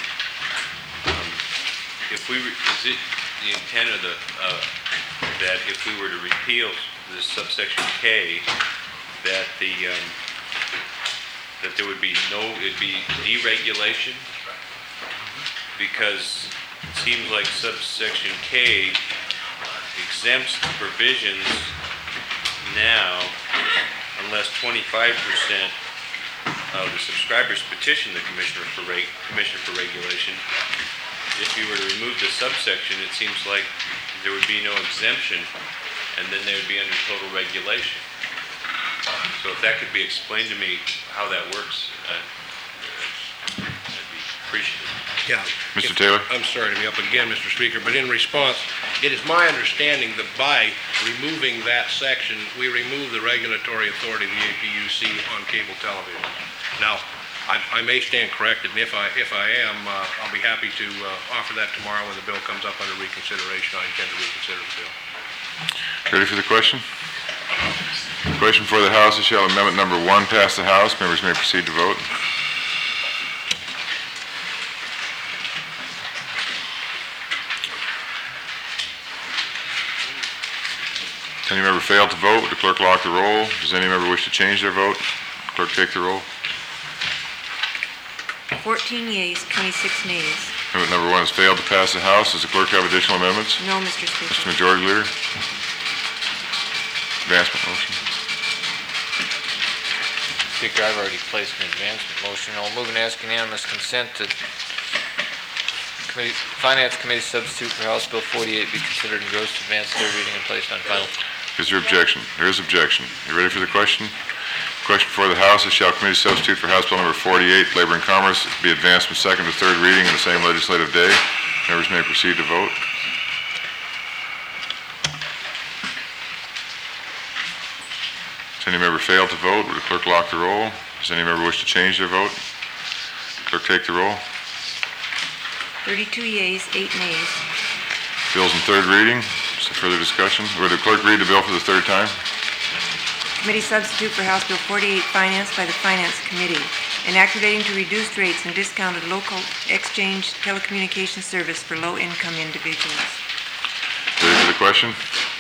if we, is it the intent of that if we were to repeal this subsection K, that that there would be it'd be deregulation? Because it seems like subsection K exempts the provisions now unless 25% of the subscribers petition the Commissioner for Regulation. If you were to remove the subsection, it seems like there would be no exemption, and then they would be under total regulation. So if that could be explained to me how that works, I'd be appreciative. Yeah. Mr. Taylor? I'm sorry to be up again, Mr. Speaker, but in response, it is my understanding that by removing that section, we remove the regulatory authority of the APUC on cable television. Now, I may stand corrected, and if I am, I'll be happy to offer that tomorrow when the bill comes up under reconsideration. I intend to reconsider the bill. Ready for the question? Question for the House is, shall amendment number 1 pass the House? Members may proceed to vote. Any member fail to vote? Would the clerk lock the roll? Does any member wish to change their vote? Clerk take the roll. 14 yeas, 26 nays. Amendment number 1 has failed to pass the House. Does the clerk have additional amendments? No, Mr. Speaker. Mr. Majority Leader? Advancement motion. Speaker, I've already placed an advancement motion. I'll move and ask unanimous consent that Finance Committee substitute for House Bill 48 be considered engrossed, advanced third reading, and placed on final. Is there objection? There is objection. You ready for the question? Question before the House is, shall committee substitute for House Bill number 48, Labor and Commerce, be advanced from second to third reading in the same legislative day? Members may proceed to vote. If any member failed to vote, would the clerk lock the roll? Does any member wish to change their vote? Clerk take the roll. 32 yeas, 8 nays. Bill's in third reading. Is there further discussion? Would the clerk read the bill for the third time? Committee substitute for House Bill 48, financed by the Finance Committee, enacting to reduced rates and discounted local exchange telecommunications service for low-income individuals. Ready for the question?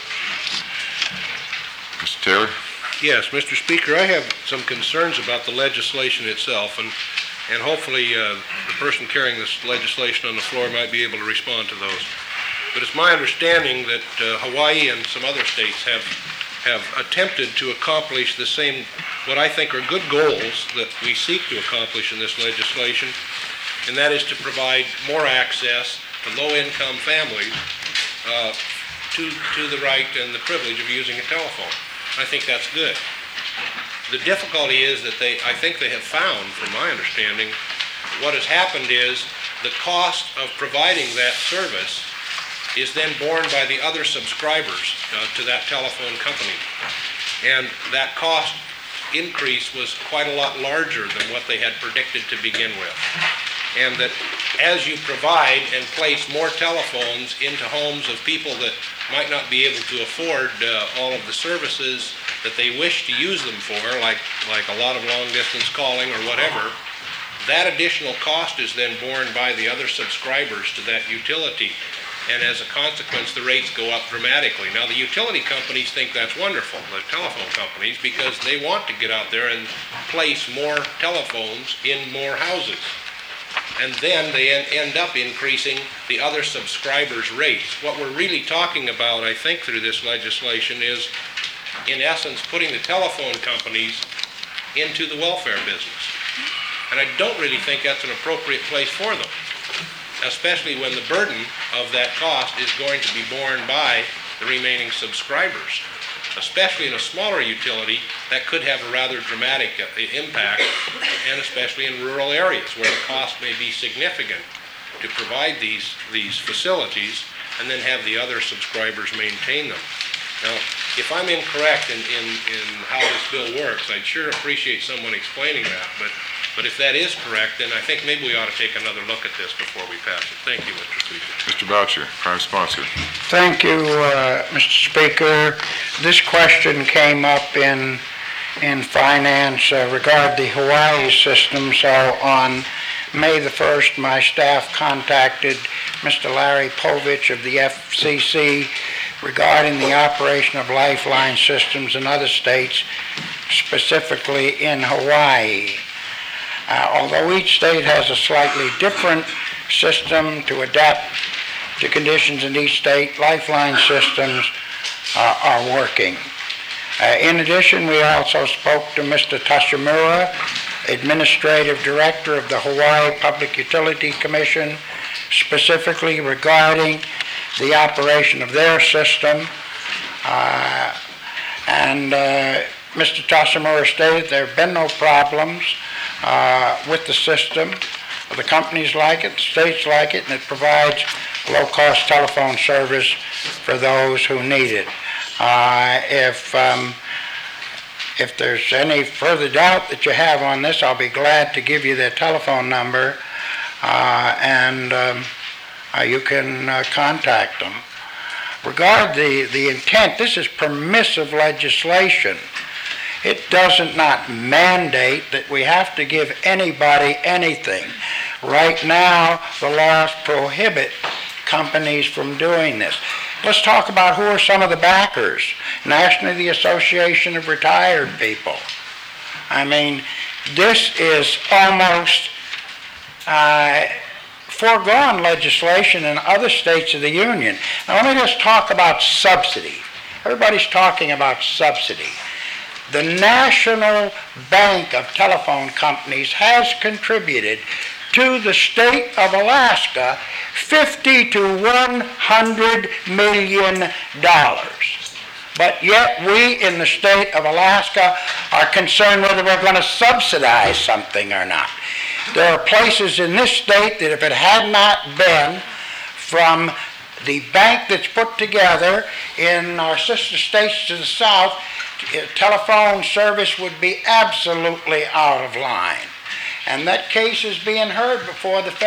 Mr. Taylor? Yes, Mr. Speaker, I have some concerns about the legislation itself, and hopefully the person carrying this legislation on the floor might be able to respond to those. But it's my understanding that Hawaii and some other states have attempted to accomplish the same, what I think are good goals that we seek to accomplish in this legislation, and that is to provide more access to low-income families to the right and the privilege of using a telephone. I think that's good. The difficulty is that I think they have found, from my understanding, what has happened is the cost of providing that service is then borne by the other subscribers to that telephone company. And that cost increase was quite a lot larger than what they had predicted to begin with. And that as you provide and place more telephones into homes of people that might not be able to afford all of the services that they wish to use them for, like a lot of long-distance calling or whatever, that additional cost is then borne by the other subscribers to that utility. And as a consequence, the rates go up dramatically. Now, the utility companies think that's wonderful, the telephone companies, because they want to get out there and place more telephones in more houses. And then they end up increasing the other subscribers' rates. What we're really talking about, I think, through this legislation is, in essence, putting the telephone companies into the welfare business. And I don't really think that's an appropriate place for them, especially when the burden of that cost is going to be borne by the remaining subscribers. Especially in a smaller utility, that could have a rather dramatic impact, and especially in rural areas where the cost may be significant to provide these facilities and then have the other subscribers maintain them. Now, if I'm incorrect in how this bill works, I'd sure appreciate someone explaining that, but if that is correct, then I think maybe we ought to take another look at this before we pass it. Thank you, Mr. Speaker. Mr. Boucher, prime sponsor. Thank you, Mr. Speaker. This question came up in finance regarding the Hawaii system. So on May the 1st, my staff contacted Mr. Larry Povich of the FCC regarding the operation of lifeline systems in other states, specifically in Hawaii. Although each state has a slightly different system to adapt to conditions in each state, lifeline systems are working. In addition, we also spoke to Mr. Tashimura, Administrative Director of the Hawaii Public Utility Commission, specifically regarding the operation of their system. Mr. Tashimura stated there have been no problems with the system. The companies like it, the states like it, and it provides low-cost telephone service for those who need it. If there's any further doubt that you have on this, I'll be glad to give you their telephone number, and you can contact them. Regarding the intent, this is permissive legislation. It doesn't not mandate that we have to give anybody anything. Right now, the laws prohibit companies from doing this. Let's talk about who are some of the backers. Nationally, the Association of Retired People. I mean, this is almost foregone legislation in other states of the Union. Now, let me just talk about subsidy. Everybody's talking about subsidy. The National Bank of Telephone Companies has contributed to the state of Alaska $50 to $100 million. But yet we in the state of Alaska are concerned whether we're going to subsidize something or not. There are places in this state that if it had not been from The bank that's put together in our sister states to the south, telephone service would be absolutely out of line. And that case is being heard before the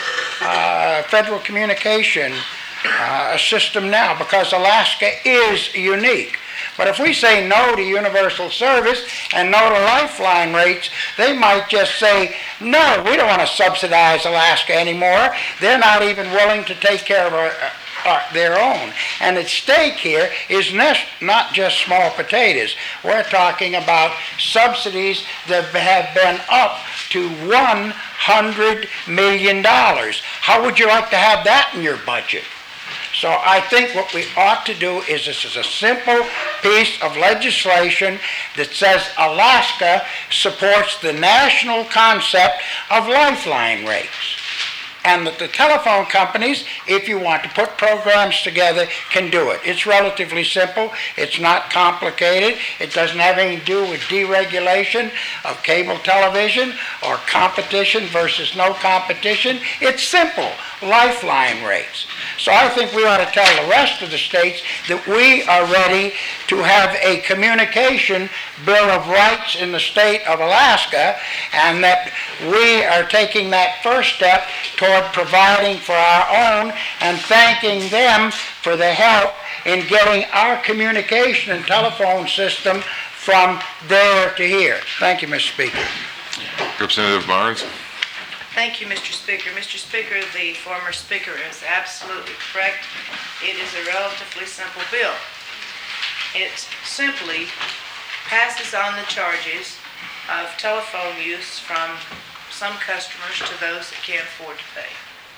Federal Communication System now, because Alaska is unique. But if we say no to universal service and no to lifeline rates, they might just say, no, we don't want to subsidize Alaska anymore. They're not even willing to take care of their own. And at stake here is not just small potatoes. We're talking about subsidies that have been up to $100 million. How would you like to have that in your budget? So I think what we ought to do is, this is a simple piece of legislation that says Alaska supports the national concept of lifeline rates. And that the telephone companies, if you want to put programs together, can do it. It's relatively simple. It's not complicated. It doesn't have anything to do with deregulation of cable television or competition versus no competition. It's simple, lifeline rates. So I think we ought to tell the rest of the states that we are ready to have a communication Bill of Rights in the state of Alaska, and that we are taking that first step toward providing for our own and thanking them for the help in getting our communication and telephone system from there to here. Thank you, Mr. Speaker. Representative Barnes. Thank you, Mr. Speaker. Mr. Speaker, the former speaker is absolutely correct. It is a relatively simple bill. It simply passes on the charges of telephone use from some customers to those that can't afford to pay.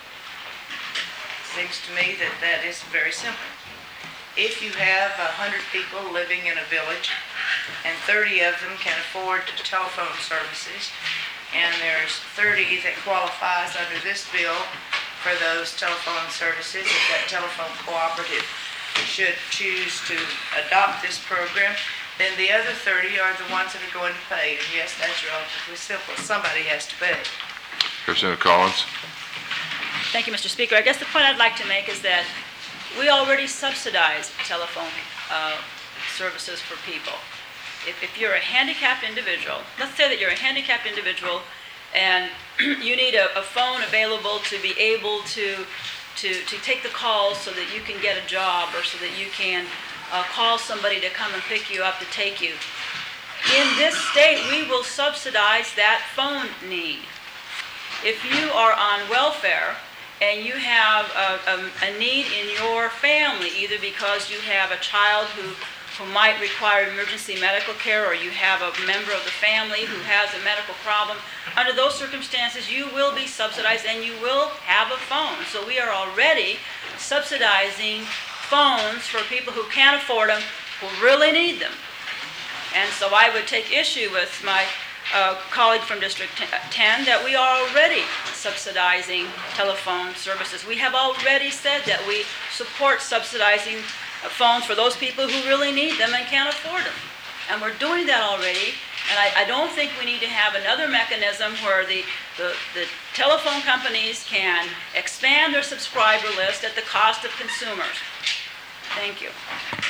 Seems to me that that is very simple. If you have 100 people living in a village and 30 of them can afford telephone services, and there's 30 that qualifies under this bill for those telephone services, if that telephone cooperative should choose to adopt this program, then the other 30 are the ones that are going to pay. And yes, that's relatively simple. Somebody has to pay. Representative Collins. Thank you, Mr. Speaker. I guess the point I'd like to make is that we already subsidize telephone services for people. If you're a handicapped individual, let's say that you're a handicapped individual and you need a phone available to be able to take the calls so that you can get a job, or so that you can call somebody to come and pick you up to take you. In this state, we will subsidize that phone need. If you are on welfare and you have a need in your family, either because you have a child who might require emergency medical care, or you have a member of the family who has a medical problem, under those circumstances you will be subsidized and you will have a phone. So we are already subsidizing phones for people who can't afford them, who really need them. And so I would take issue with my colleague from District 10 that we are already subsidizing telephone services. We have already said that we support subsidizing phones for those people who really need them and can't afford them. And we're doing that already, and I don't think we need to have another mechanism where the telephone companies can expand their subscriber list at the cost of consumers. Thank you.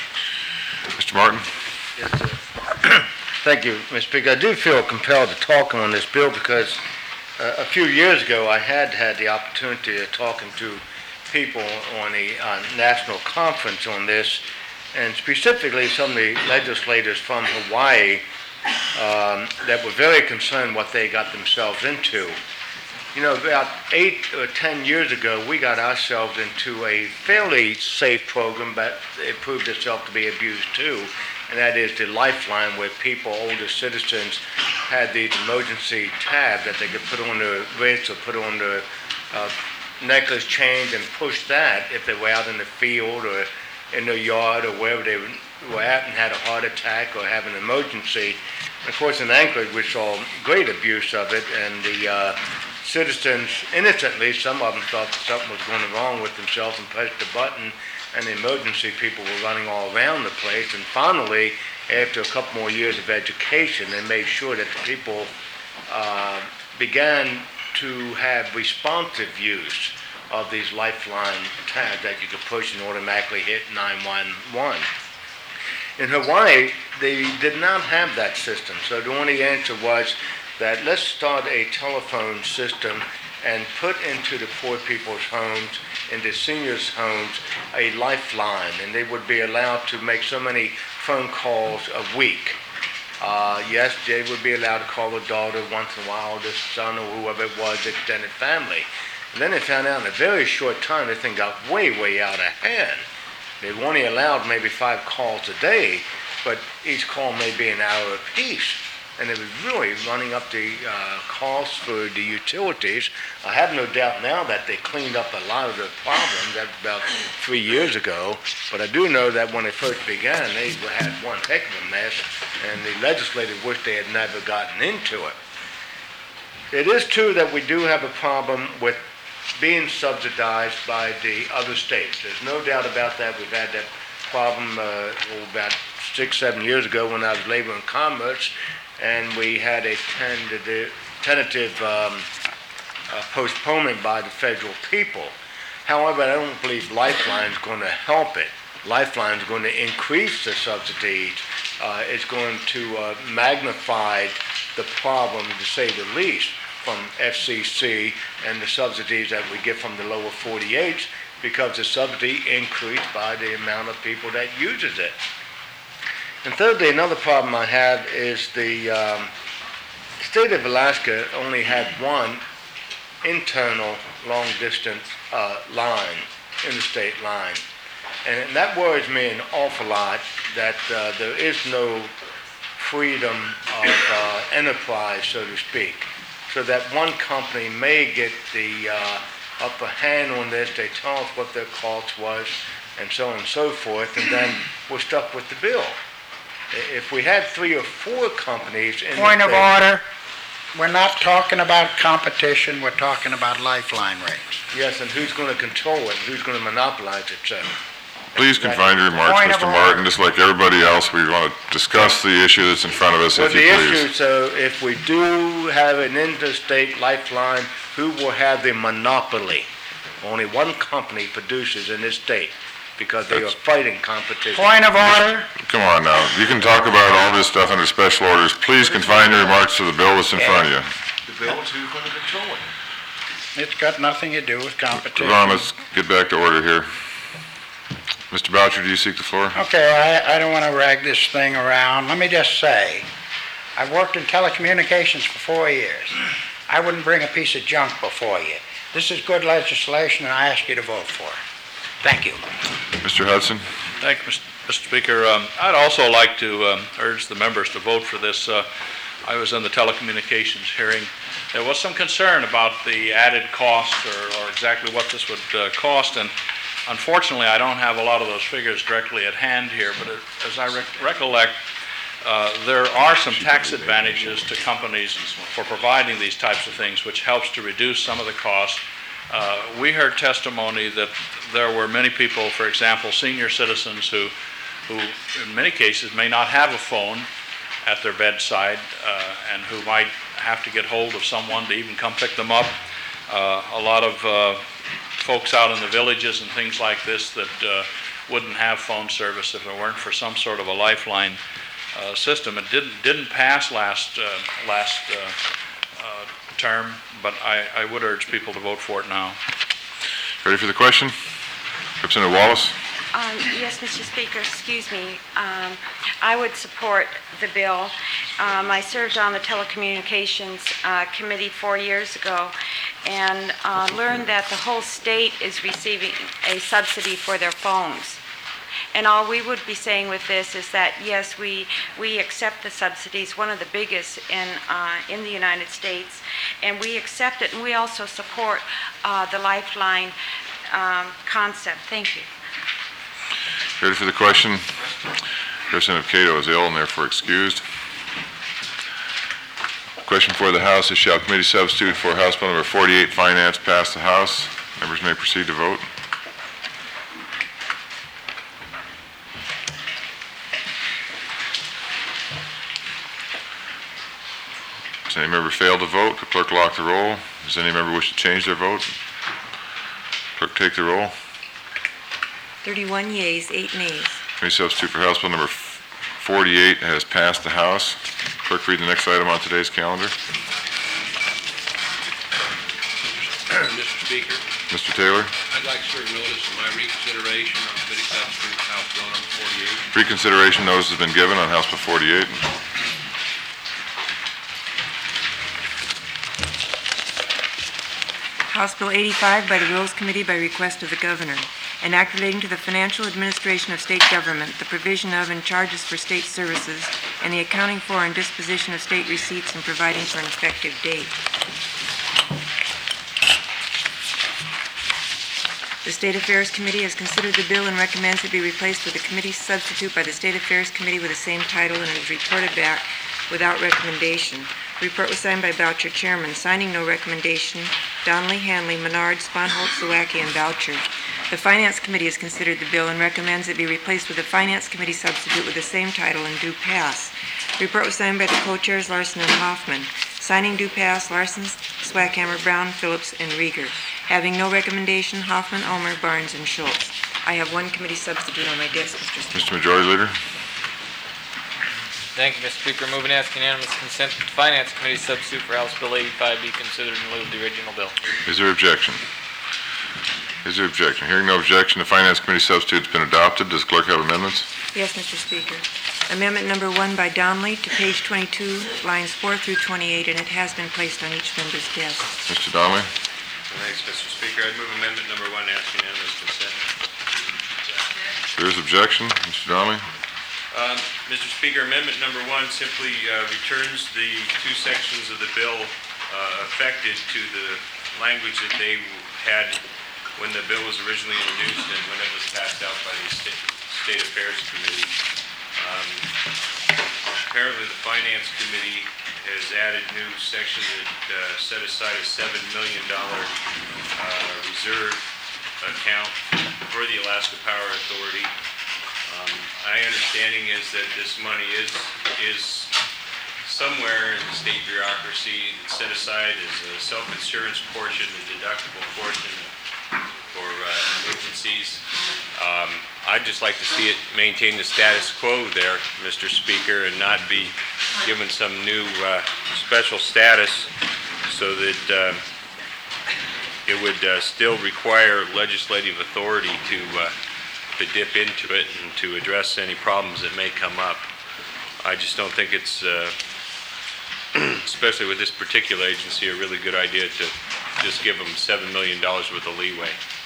Mr. Martin. Thank you, Mr. Speaker. I do feel compelled to talk on this bill because a few years ago I had the opportunity of talking to people on a national conference on this, and specifically some of the legislators from Hawaii that were very concerned what they got themselves into. You know, about 8 or 10 years ago, we got ourselves into a fairly safe program, but it proved itself to be abused too, and that is the Lifeline, where people, older citizens, had these emergency tabs that they could put on their wrist or put on their necklace chains and push that if they were out in the field or in their yard or wherever they were at and had a heart attack or have an emergency. And of course, in Anchorage, we saw great abuse of it, and the citizens, innocently, some of them thought something was going wrong with themselves and pressed the button, and the emergency people were running all around the place. And finally, after a couple more years of education, they made sure that the people began to have responsive use of these lifeline tags that you could push and automatically hit 911. In Hawaii, they did not have that system, so the only answer was that let's start a telephone system and put into the poor people's homes, into seniors' homes, a lifeline, and they would be allowed to make so many phone calls a week. Yes, they would be allowed to call the daughter once in a while, the son or whoever it was, extended family. And then they found out in a very short time this thing got way, way out of hand. They were only allowed maybe 5 calls a day, but each call may be an hour apiece. And it was really running up the costs for the utilities. I have no doubt now that they cleaned up a lot of the problems. That's about 3 years ago. But I do know that when it first began, they had one heck of a mess, and the legislators wished they had never gotten into it. It is true that we do have a problem with being subsidized by the other states. There's no doubt about that. We've had that problem about 6-7 years ago when I was Labor and Commerce, and we had a tentative postponement by the federal people. However, I don't believe Lifeline is going to help it. Lifeline is going to increase the subsidies. It's going to magnify the problem, to say the least, from FCC and the subsidies that we get from the lower 48s, because the subsidy increased by the amount of people that uses it. And thirdly, another problem I have is the state of Alaska only had one internal long-distance line, interstate line. And that worries me an awful lot, that there is no freedom of enterprise, so to speak, so that one company may get the upper hand on this. They tell us what their cost was, and so on and so forth, and then we're stuck with the bill. If we had 3 or 4 companies in Point of order. We're not talking about competition, we're talking about lifeline rates. Yes, and who's going to control it, who's going to monopolize it, sir? Please confine your remarks, Mr. Martin. Just like everybody else, we want to discuss the issue that's in front of us, if you Well, please. the issue, so if we do have an interstate lifeline, who will have the monopoly? Only one company produces in this state, because they are fighting competition. Point of order. Come on now. You can talk about all this stuff under special orders. Please confine your remarks to the bill that's in front of you. The bill is who's going to control it? It's got nothing to do with competition. Ron, let's get back to order here. Mr. Boucher, do you seek the floor? Okay, I don't want to rag this thing around. Let me just say, I've worked in telecommunications for 4 years. I wouldn't bring a piece of junk before you. This is good legislation, and I ask you to vote for it. Thank you. Mr. Hudson? Thank you, Mr. Speaker. I'd also like to urge the members to vote for this. I was in the telecommunications hearing. There was some concern about the added cost or exactly what this would cost, and unfortunately, I don't have a lot of those figures directly at hand here, but as I recollect, there are some tax advantages to companies for providing these types of things, which helps to reduce some of the cost. We heard testimony that there were many people, for example, senior citizens who in many cases may not have a phone at their bedside and who might have to get hold of someone to even come pick them up. A lot of folks out in the villages and things like this that wouldn't have phone service if it weren't for some sort of a lifeline system. It didn't pass last term, but I would urge people to vote for it now. Ready for the question? Representative Wallace? Yes, Mr. Speaker, excuse me. I would support the bill. I served on the Telecommunications Committee 4 years ago and learned that the whole state is receiving a subsidy for their phones. And all we would be saying with this is that, yes, we accept the subsidies, one of the biggest in the United States, and we accept it, and we also support the Lifeline concept. Thank you. Ready for the question? Representative Cato is ill and therefore excused. Question for the House is, shall committee substitute for House Bill number 48, Finance, pass the House? Members may proceed to vote. Does any member fail to vote? The clerk lock the roll. Does any member wish to change their vote? Clerk, take the roll. 31 yeas, 8 nays. Committee substitute for House Bill number 48 has passed the House. Clerk, read the next item on today's calendar. Mr. Speaker, Mr. Taylor, I'd like to serve notice of my reconsideration on committee substitute House Bill number 48. reconsideration notice has been given on House Bill 48. House Bill 85 by the Rules Committee by request of the Governor. An act relating to the financial administration of state government, the provision of and charges for state services, and the accounting for and disposition of state receipts and providing for an effective date. The State Affairs Committee has considered the bill and recommends it be replaced with a committee substitute by the State Affairs Committee with the same title and is reported back without recommendation. The report was signed by Boucher Chairman. Signing no recommendation, Donnelly, Hanley, Menard, Sponholz, Zawacki, and Boucher. The Finance Committee has considered the bill and recommends it be replaced with a Finance Committee substitute with the same title and do pass. The report was signed by the co-chairs Larson and Hoffman. Signing do pass, Larson, Swackhammer, Brown, Phillips, and Rieger. Having no recommendation, Hoffman, Ulmer, Barnes, and Schultz. I have one committee substitute on my desk, Mr. Speaker. Mr. Majority Leader, Thank you, Mr. Speaker. Move and ask unanimous consent that the Finance Committee substitute for House Bill 85 be considered in lieu of the original bill. is there objection? Is there objection? Hearing no objection, the Finance Committee substitute has been adopted. Does the clerk have amendments? Yes, Mr. Speaker. Amendment number 1 by Donnelly to page 22, lines 4 through 28, and it has been placed on each member's desk. Mr. Donnelly, Thanks, Mr. Speaker. I'd move amendment number 1, ask unanimous consent. there is objection. Mr. Donnelly, Mr. Speaker, amendment number 1 simply returns the two sections of the bill affected to the language that they had when the bill was originally introduced and when it was passed out by the State Affairs Committee. Apparently, the Finance Committee has added new section that set aside a $7 million reserve account for the Alaska Power Authority. My understanding is that this money is somewhere in the state bureaucracy that's set aside as a self-insurance portion, the deductible portion for emergencies. I'd just like to see it maintain the status quo there, Mr. Speaker, and not be given some new special status so that it would still require legislative authority to dip into it and to address any problems that may come up. I just don't think it's, especially with this particular agency, a really good idea to just give them $7 million worth of leeway.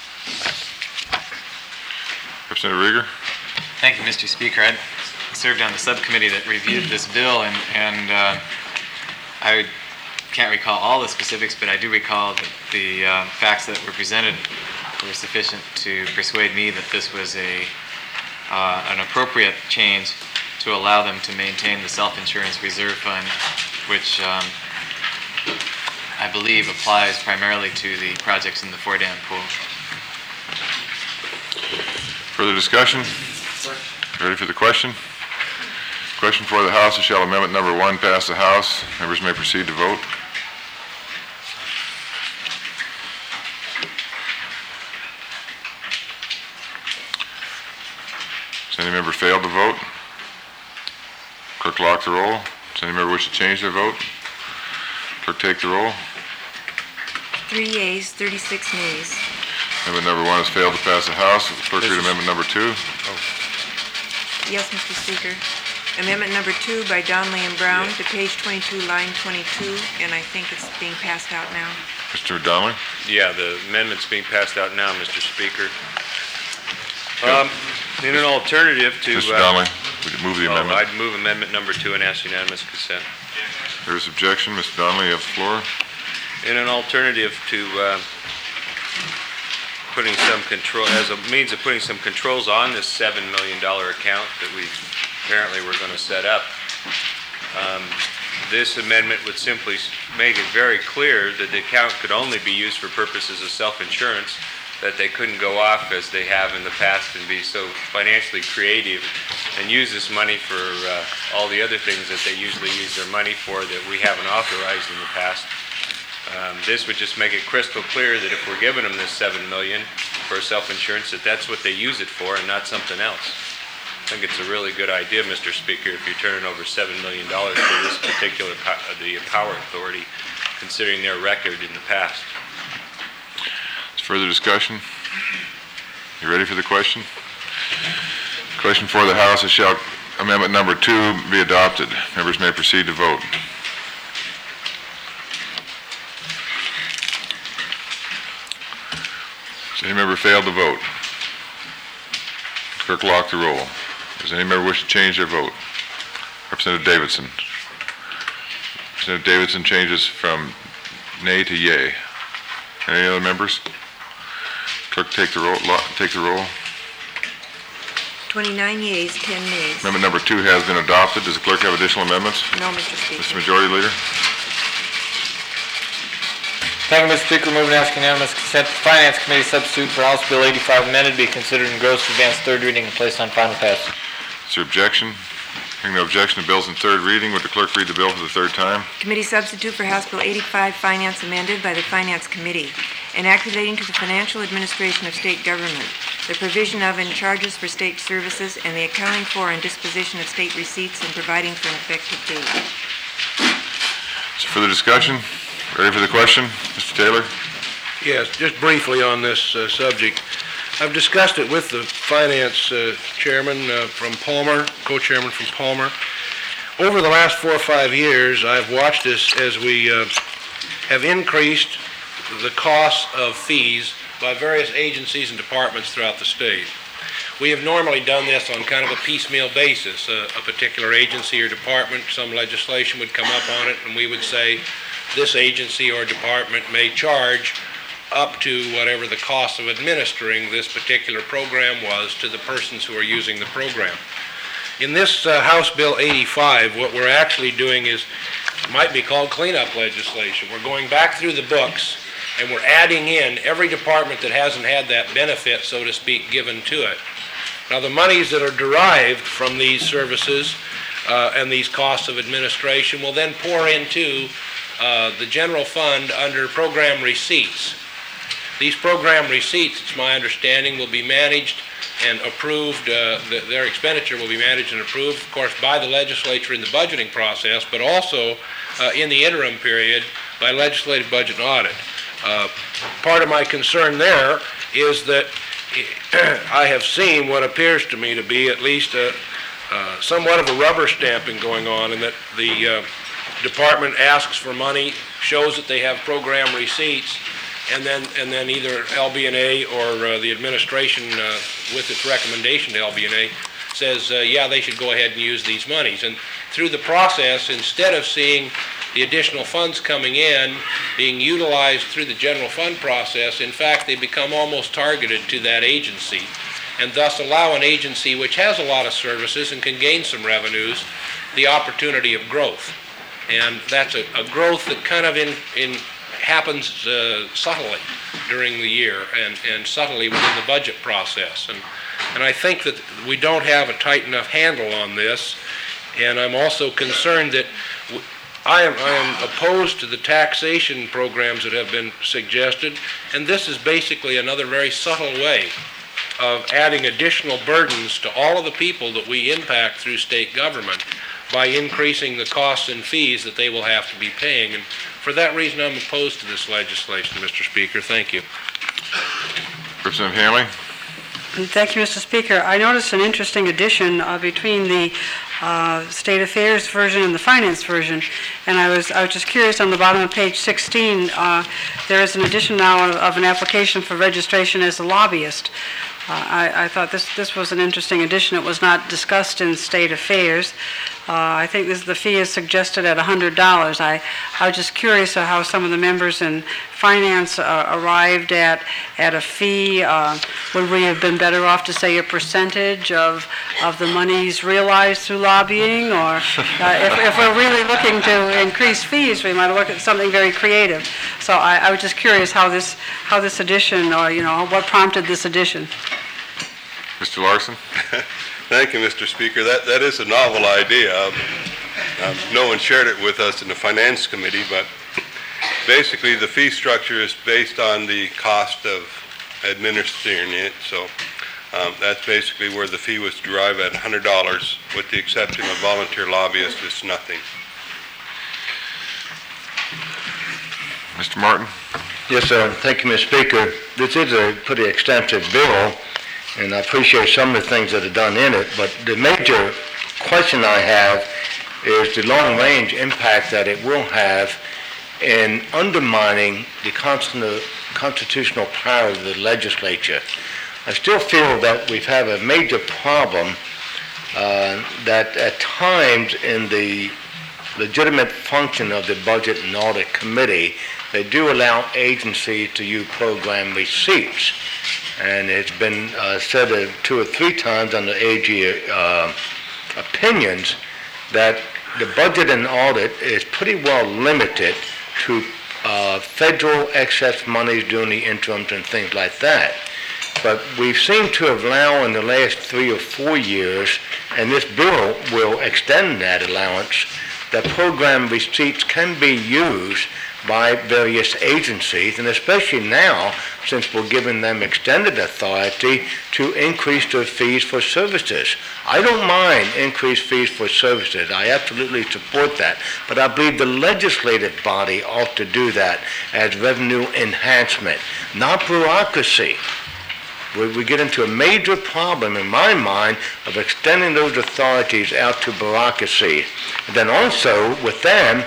Representative Rieger. Thank you, Mr. Speaker. I served on the subcommittee that reviewed this bill, and I can't recall all the specifics, but I do recall that the facts that were presented were sufficient to persuade me that this was an appropriate change to allow them to maintain the self-insurance reserve fund, which I believe applies primarily to the projects in the four-dam pool. Further discussion? Ready for the question? Question for the House is, shall amendment number 1 pass the House? Members may proceed to vote. Does any member fail to vote? Clerk lock the roll. Does any member wish to change their vote? Clerk take the roll. 3 yeas, 36 nays. Amendment number 1 has failed to pass the House. Will the clerk read amendment number 2? Yes, Mr. Speaker. Amendment number 2 by Donnelly and Brown to page 22, line 22, and I think it's being passed out now. Mr. Donnelly? Yeah, the amendment's being passed out now, Mr. Speaker. In an alternative to... Mr. Donnelly, would you move the amendment? I'd move amendment number 2 and ask unanimous consent. There is objection. Mr. Donnelly, you have the floor. In an alternative to putting some control, as a means of putting some controls on this $7 million account that we apparently were going to set up, this amendment would simply make it very clear that the account could only be used for purposes of self-insurance, that they couldn't go off as they have in the past and be so financially creative and use this money for all the other things that they usually use their money for that we haven't authorized in the past. This would just make it crystal clear that if we're giving them this $7 million for self-insurance, that that's what they use it for and not something else. I think it's a really good idea, Mr. Speaker, if you're turning over $7 million for this particular, the Power Authority, considering their record in the past. Further discussion? You ready for the question? Question for the House is, shall amendment number 2 be adopted? Members may proceed to vote. Does any member fail to vote? Clerk lock the roll. Does any member wish to change their vote? Representative Davidson. Representative Davidson changes from nay to yea. Any other members? Clerk, take the roll. 29 yeas, 10 nays. Amendment number 2 has been adopted. Does the clerk have additional amendments? No, Mr. Speaker. Mr. Majority Leader? Thank you, Mr. Speaker. Move and ask unanimous consent to Finance Committee substitute for House Bill 85 amended be considered in gross advance third reading and placed on final passage. Is there objection? Hearing no objection to bills in third reading, would the clerk read the bill for the third time? Committee substitute for House Bill 85, Finance amended by the Finance Committee, enacted relating to the financial administration of state government, the provision of and charges for state services, and the accounting for and disposition of state receipts, and providing for an effective date. Is there further discussion? Ready for the question? Mr. Taylor? Yes, just briefly on this subject. I've discussed it with the finance chairman from Palmer, co-chairman from Palmer. Over the last 4 or 5 years, I've watched this as we have increased the cost of fees by various agencies and departments throughout the state. We have normally done this on kind of a piecemeal basis. A particular agency or department, some legislation would come up on it, and we would say, this agency or department may charge up to whatever the cost of administering this particular program was to the persons who are using the program. In this House Bill 85, what we're actually doing is, might be called cleanup legislation. We're going back through the books and we're adding in every department that hasn't had that benefit, so to speak, given to it. Now, the monies that are derived from these services and these costs of administration will then pour into the general fund under program receipts. These program receipts, it's my understanding, will be managed and approved, their expenditure will be managed and approved, of course, by the legislature in the budgeting process, but also in the interim period by legislative budget and audit. Part of my concern there is that I have seen what appears to me to be at least somewhat of a rubber stamping going on, in that the department asks for money, shows that they have program receipts, and then either LB&A or the administration, with its recommendation to LB&A, says, yeah, they should go ahead and use these monies. And through the process, instead of seeing the additional funds coming in, being utilized through the general fund process, in fact, they become almost targeted to that agency, and thus allow an agency which has a lot of services and can gain some revenues the opportunity of growth. And that's a growth that kind of happens subtly during the year and subtly within the budget process. And I think that we don't have a tight enough handle on this, and I'm also concerned that I am opposed to the taxation programs that have been suggested, and this is basically another very subtle way of adding additional burdens to all of the people that we impact through state government by increasing the costs and fees that they will have to be paying. And for that reason, I'm opposed to this legislation, Mr. Speaker. Thank you. Representative Hanley? Thank you, Mr. Speaker. I noticed an interesting addition between the State Affairs version and the Finance version, and I was just curious. On the bottom of page 16, there is an addition now of an application for registration as a lobbyist. I thought this was an interesting addition. It was not discussed in State Affairs. I think the fee is suggested at $100. I was just curious how some of the members in Finance arrived at a fee. Would we have been better off to say a percentage of the monies realized through lobbying? Or if we're really looking to increase fees, we might look at something very creative. So I was just curious how this addition, or what prompted this addition. Mr. Larson? Thank you, Mr. Speaker. That is a novel idea. No one shared it with us in the Finance Committee, but basically, the fee structure is based on the cost of administering it, so that's basically where the fee was derived at $100, with the exception of volunteer lobbyists, it's nothing. Mr. Martin? Yes, sir. Thank you, Mr. Speaker. This is a pretty extensive bill, and I appreciate some of the things that are done in it, but the major question I have is the long-range impact that it will have in undermining the constitutional power of the legislature. I still feel that we have a major problem that at times in the legitimate function of the Budget and Audit Committee, they do allow agencies to use program receipts. And it's been said 2 or 3 times on the AG opinions that the budget and audit is pretty well limited to federal excess monies during the interims and things like that. But we've seemed to have allowed in the last 3 or 4 years, and this bill will extend that allowance, that program receipts can be used by various agencies, and especially now, since we're giving them extended authority to increase their fees for services. I don't mind increased fees for services. I absolutely support that. But I believe the legislative body ought to do that as revenue enhancement, not bureaucracy. We get into a major problem, in my mind, of extending those authorities out to bureaucracy. And then also, with them,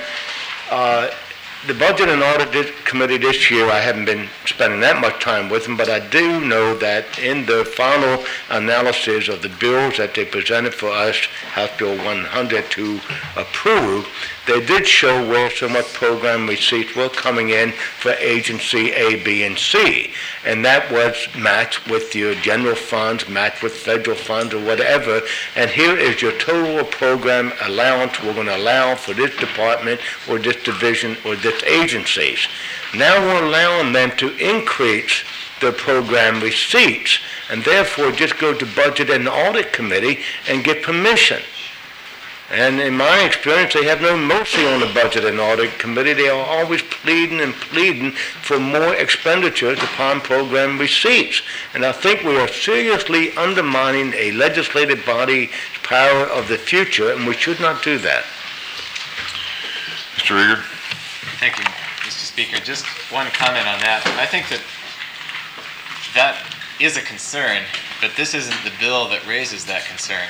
the Budget and Audit Committee this year, I haven't been spending that much time with them, but I do know that in the final analysis of the bills that they presented for us, House Bill 100 to approve, they did show where so much program receipts were coming in for agency A, B, and C. And that was matched with your general funds, matched with federal funds or whatever. And here is your total program allowance we're going to allow for this department or this division or this agencies. Now we're allowing them to increase their program receipts and therefore just go to Budget and Audit Committee and get permission. And in my experience, they have no mercy on the Budget and Audit Committee. They are always pleading for more expenditures upon program receipts. And I think we are seriously undermining a legislative body's power of the future, and we should not do that. Mr. Rieger? Thank you, Mr. Speaker. Just one comment on that. I think that is a concern, but this isn't the bill that raises that concern.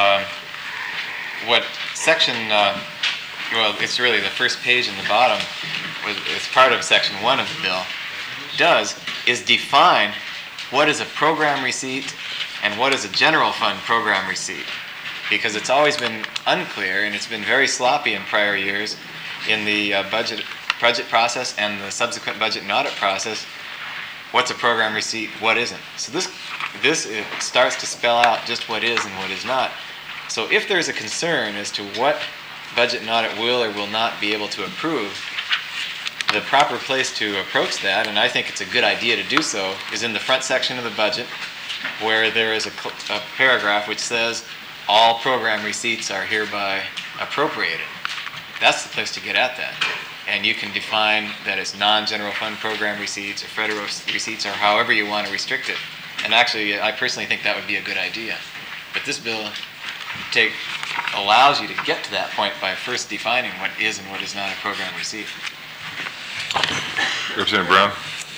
What section, well, it's really the first page in the bottom, it's part of section 1 of the bill, does is define what is a program receipt and what is a general fund program receipt. Because it's always been unclear and it's been very sloppy in prior years in the budget process and the subsequent budget and audit process, what's a program receipt, what isn't. So this it starts to spell out just what is and what is not. So if there's a concern as to what budget and audit will or will not be able to approve, the proper place to approach that, and I think it's a good idea to do so, is in the front section of the budget where there is a paragraph which says all program receipts are hereby appropriated. That's the place to get at that. And you can define that it's non-general fund program receipts or federal receipts or however you want to restrict it. And actually, I personally think that would be a good idea. But this bill allows you to get to that point by first defining what is and what is not a program receipt. Representative Brown?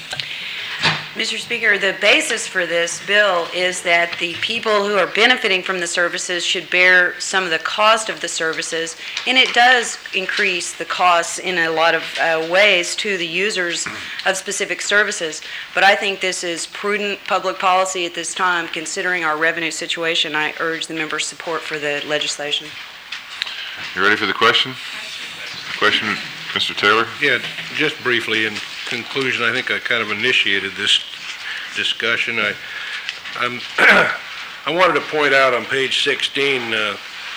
Mr. Speaker, the basis for this bill is that the people who are benefiting from the services should bear some of the cost of the services, and it does increase the costs in a lot of ways to the users of specific services. But I think this is prudent public policy at this time, considering our revenue situation. I urge the members' support for the legislation. You ready for the question? Question, Mr. Taylor? Yeah, just briefly, in conclusion, I think I kind of initiated this discussion. I wanted to point out on page 16, the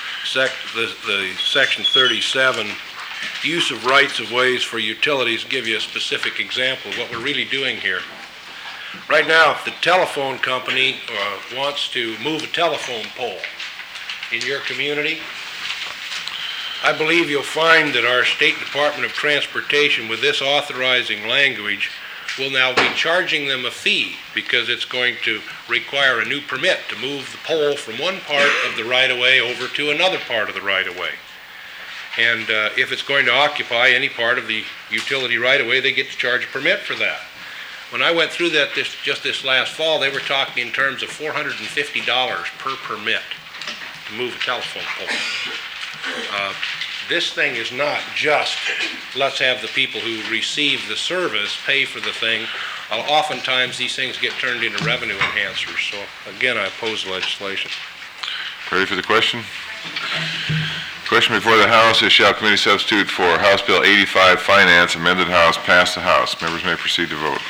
section 37, use of rights of ways for utilities, give you a specific example of what we're really doing here. Right now, if the telephone company wants to move a telephone pole in your community, I believe you'll find that our State Department of Transportation, with this authorizing language, will now be charging them a fee because it's going to require a new permit to move the pole from one part of the right-of-way over to another part of the right-of-way. And if it's going to occupy any part of the utility right-of-way, they get to charge a permit for that. When I went through that just this last fall, they were talking in terms of $450 per permit to move a telephone pole. This thing is not just, let's have the people who receive the service pay for the thing. Oftentimes, these things get turned into revenue enhancers. So, again, I oppose the legislation. Ready for the question? Question before the House is, shall committee substitute for House Bill 85, Finance, amended House, pass the House? Members may proceed to vote.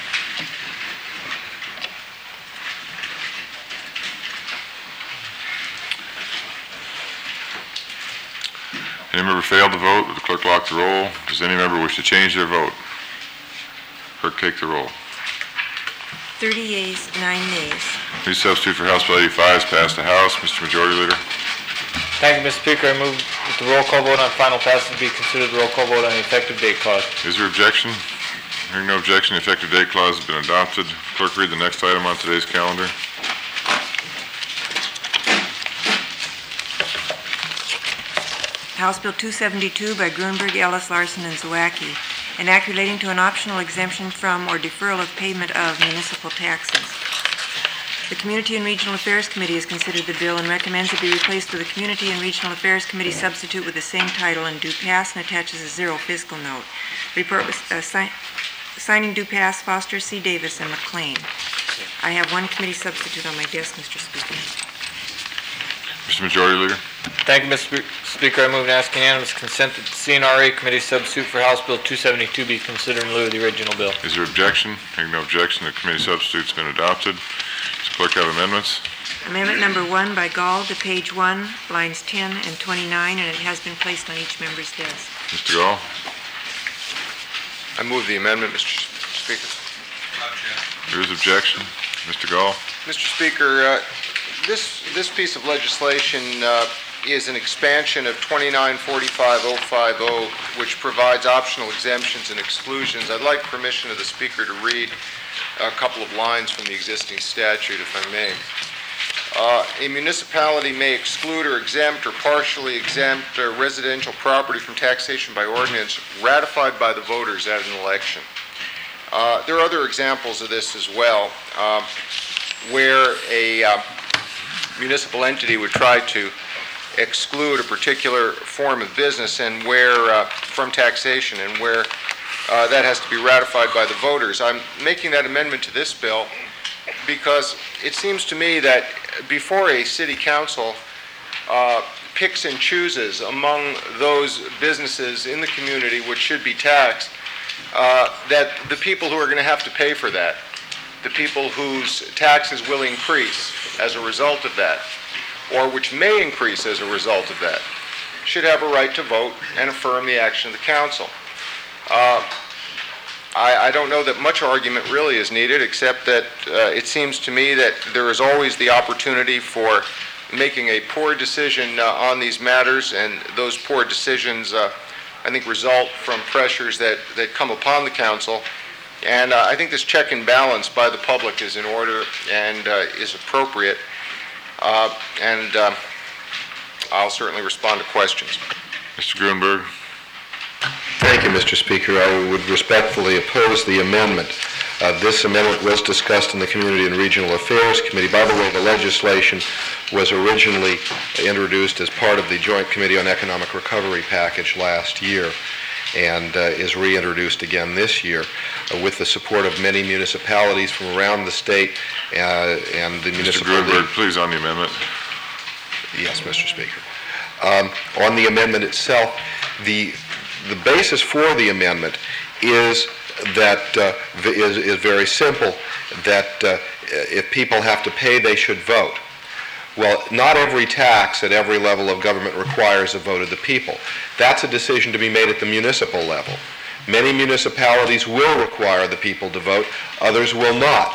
Any member failed to vote? Would the clerk lock the roll? Does any member wish to change their vote? Clerk, take the roll. 30 yeas, 9 nays. Committee substitute for House Bill 85 is passed the House. Mr. Majority Leader. Thank you, Mr. Speaker. I move that the roll call vote on final passage be considered the roll call vote on the effective date clause. Is there objection? Hearing no objection, the effective date clause has been adopted. Clerk, read the next item on today's calendar. House Bill 272 by Grunberg, Ellis, Larson, and Zawacki, an act relating to an optional exemption from or deferral of payment of municipal taxes. The Community and Regional Affairs Committee has considered the bill and recommends it be replaced with a Community and Regional Affairs Committee substitute with the same title and due pass, and attaches a zero fiscal note. Signing due pass, Foster, C. Davis, and McLean. I have one committee substitute on my desk, Mr. Speaker. Mr. Majority Leader. Thank you, Mr. Speaker. I move and ask unanimous consent that the CNRA Committee substitute for House Bill 272 be considered in lieu of the original bill. Is there objection? Hearing no objection, the committee substitute's been adopted. Does the clerk have amendments? Amendment number 1 by Gall to page 1, lines 10 and 29, and it has been placed on each member's desk. Mr. Gall. I move the amendment, Mr. Speaker. There is objection. Mr. Gall. Mr. Speaker, this piece of legislation is an expansion of 2945050, which provides optional exemptions and exclusions. I'd like permission of the Speaker to read a couple of lines from the existing statute, if I may. A municipality may exclude or exempt or partially exempt residential property from taxation by ordinance ratified by the voters at an election. There are other examples of this as well, where a municipal entity would try to exclude a particular form of business and where from taxation, and where that has to be ratified by the voters. I'm making that amendment to this bill because it seems to me that before a city council picks and chooses among those businesses in the community which should be taxed, that the people who are going to have to pay for that, the people whose taxes will increase as a result of that, or which may increase as a result of that, should have a right to vote and affirm the action of the council. I don't know that much argument really is needed, except that it seems to me that there is always the opportunity for making a poor decision on these matters, and those poor decisions, I think, result from pressures that come upon the council. And I think this check and balance by the public is in order and is appropriate. And I'll certainly respond to questions. Mr. Grunberg. Thank you, Mr. Speaker. I would respectfully oppose the amendment. This amendment was discussed in the Community and Regional Affairs Committee. By the way, the legislation was originally introduced as part of the Joint Committee on Economic Recovery package last year, and is reintroduced again this year with the support of many municipalities from around the state and the municipal... Mr. Grunberg, please, on the amendment. Yes, Mr. Speaker. On the amendment itself, the basis for the amendment is that is very simple, that if people have to pay, they should vote. Well, not every tax at every level of government requires a vote of the people. That's a decision to be made at the municipal level. Many municipalities will require the people to vote, others will not.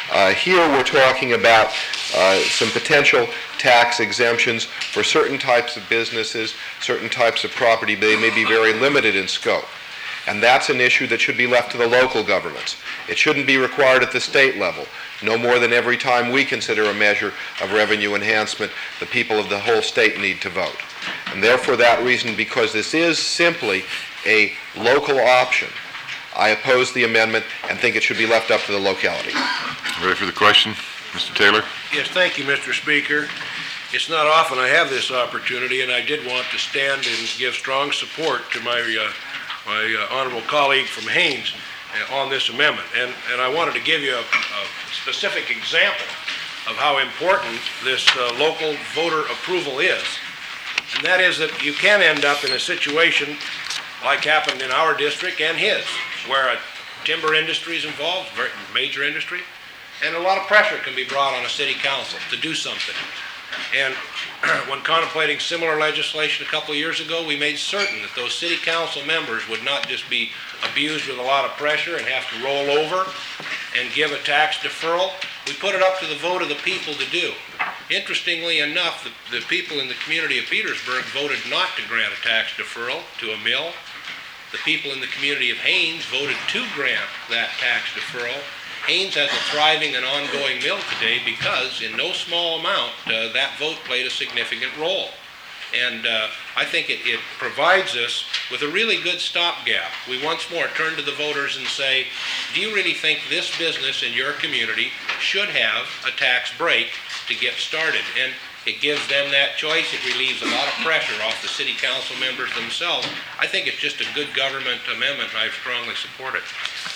Here we're talking about some potential tax exemptions for certain types of businesses, certain types of property. They may be very limited in scope. And that's an issue that should be left to the local governments. It shouldn't be required at the state level. No more than every time we consider a measure of revenue enhancement, the people of the whole state need to vote. And therefore, that reason, because this is simply a local option, I oppose the amendment and think it should be left up to the locality. Ready for the question? Mr. Taylor? Yes, thank you, Mr. Speaker. It's not often I have this opportunity, and I did want to stand and give strong support to my honorable colleague from Haines on this amendment. And I wanted to give you a specific example of how important this local voter approval is. And that is that you can end up in a situation like happened in our district and his, where a timber industry is involved, very major industry, and a lot of pressure can be brought on a city council to do something. And when contemplating similar legislation a couple of years ago, we made certain that those city council members would not just be abused with a lot of pressure and have to roll over and give a tax deferral. We put it up to the vote of the people to do. Interestingly enough, the people in the community of Petersburg voted not to grant a tax deferral to a mill. The people in the community of Haines voted to grant that tax deferral. Haines has a thriving and ongoing mill today because, in no small amount, that vote played a significant role. And I think it provides us with a really good stopgap. We once more turn to the voters and say, do you really think this business in your community should have a tax break to get started? And it gives them that choice. It relieves a lot of pressure off the city council members themselves. I think it's just a good government amendment, and I strongly support it.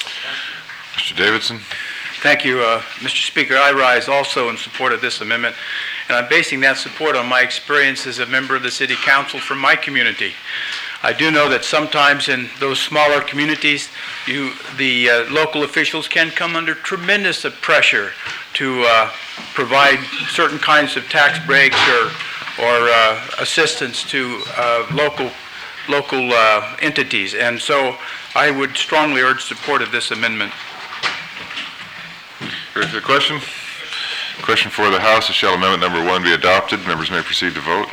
Mr. Davidson? Thank you, Mr. Speaker. I rise also in support of this amendment, and I'm basing that support on my experience as a member of the City Council from my community. I do know that sometimes in those smaller communities, the local officials can come under tremendous pressure to provide certain kinds of tax breaks or assistance to local entities, and so I would strongly urge support of this amendment. Ready for the question? Question for the House is, shall amendment number 1 be adopted? Members may proceed to vote.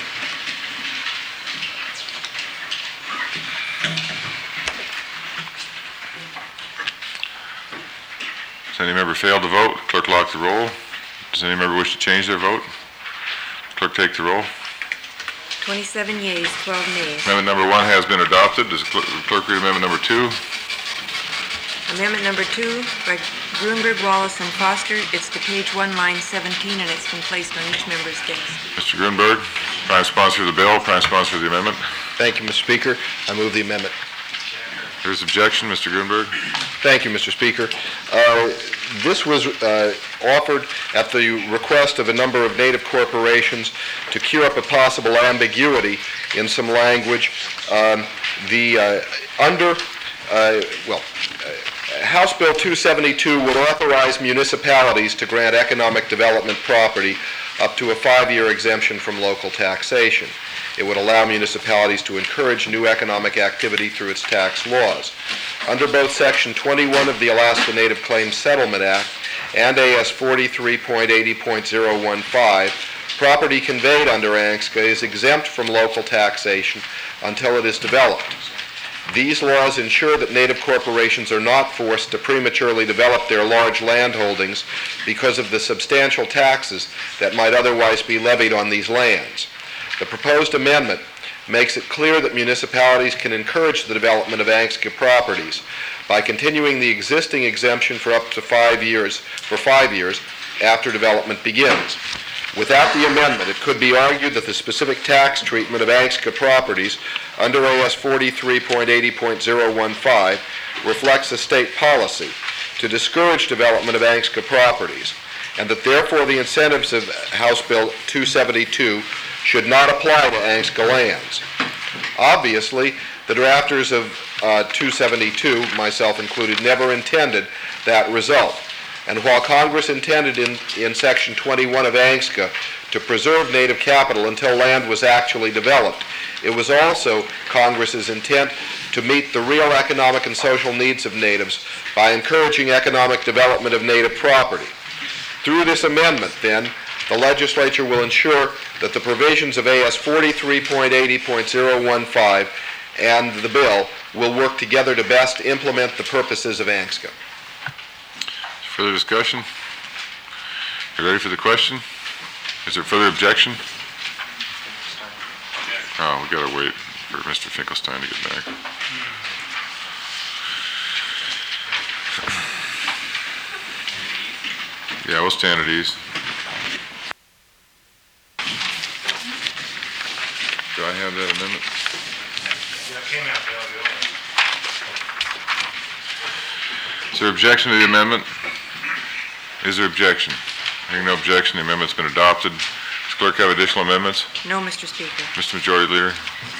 Does any member fail to vote? Clerk lock the roll. Does any member wish to change their vote? Clerk take the roll. 27 yeas, 12 nays. Amendment number 1 has been adopted. Does the clerk read amendment number 2? Amendment number 2 by Grunberg, Wallace, and Foster. It's to page 1, line 17, and it's been placed on each member's desk. Mr. Grunberg, prime sponsor of the bill, prime sponsor of the amendment. Thank you, Mr. Speaker. I move the amendment. There's objection, Mr. Grunberg. Thank you, Mr. Speaker. This was offered at the request of a number of Native corporations to cure up a possible ambiguity in some language. House Bill 272 would authorize municipalities to grant economic development property up to a 5-year exemption from local taxation. It would allow municipalities to encourage new economic activity through its tax laws. Under both Section 21 of the Alaska Native Claims Settlement Act and AS 43.80.015, property conveyed under ANCSA is exempt from local taxation until it is developed. These laws ensure that Native corporations are not forced to prematurely develop their large land holdings because of the substantial taxes that might otherwise be levied on these lands. The proposed amendment makes it clear that municipalities can encourage the development of ANCSA properties by continuing the existing exemption for up to 5 years after development begins. Without the amendment, it could be argued that the specific tax treatment of ANCSA properties under AS 43.80.015 reflects a state policy to discourage development of ANCSA properties, and that therefore the incentives of House Bill 272 should not apply to ANCSA lands. Obviously, the drafters of 272, myself included, never intended that result. And while Congress intended in Section 21 of ANCSA to preserve native capital until land was actually developed, it was also Congress's intent to meet the real economic and social needs of natives by encouraging economic development of native property. Through this amendment, then, the legislature will ensure that the provisions of AS 43.80.015 and the bill will work together to best implement the purposes of ANCSCA. Further discussion? You ready for the question? Is there further objection? Oh, we gotta wait for Mr. Finkelstein to get back. Yeah, we'll stand at ease. Do I have that amendment? Is there objection to the amendment? Is there objection? Hearing no objection, the amendment's been adopted. Does clerk have additional amendments? No, Mr. Speaker. Mr. Majority Leader?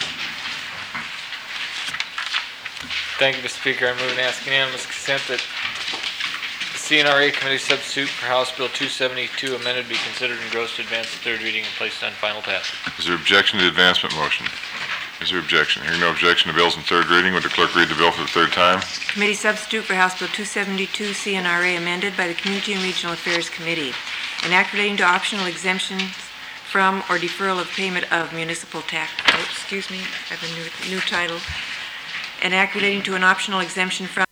Thank you, Mr. Speaker. I move and ask unanimous consent that the CNRA Committee substitute for House Bill 272 amended be considered and engrossed to advance the third reading and placed on final passage. Is there objection to the advancement motion? Is there objection? Hearing no objection to bills in third reading, would the clerk read the bill for the third time? Committee substitute for House Bill 272 CNRA amended by the Community and Regional Affairs Committee. An act relating to optional exemptions from or deferral of payment of municipal tax. Oh, excuse me, I have a new title. An act relating to an optional exemption from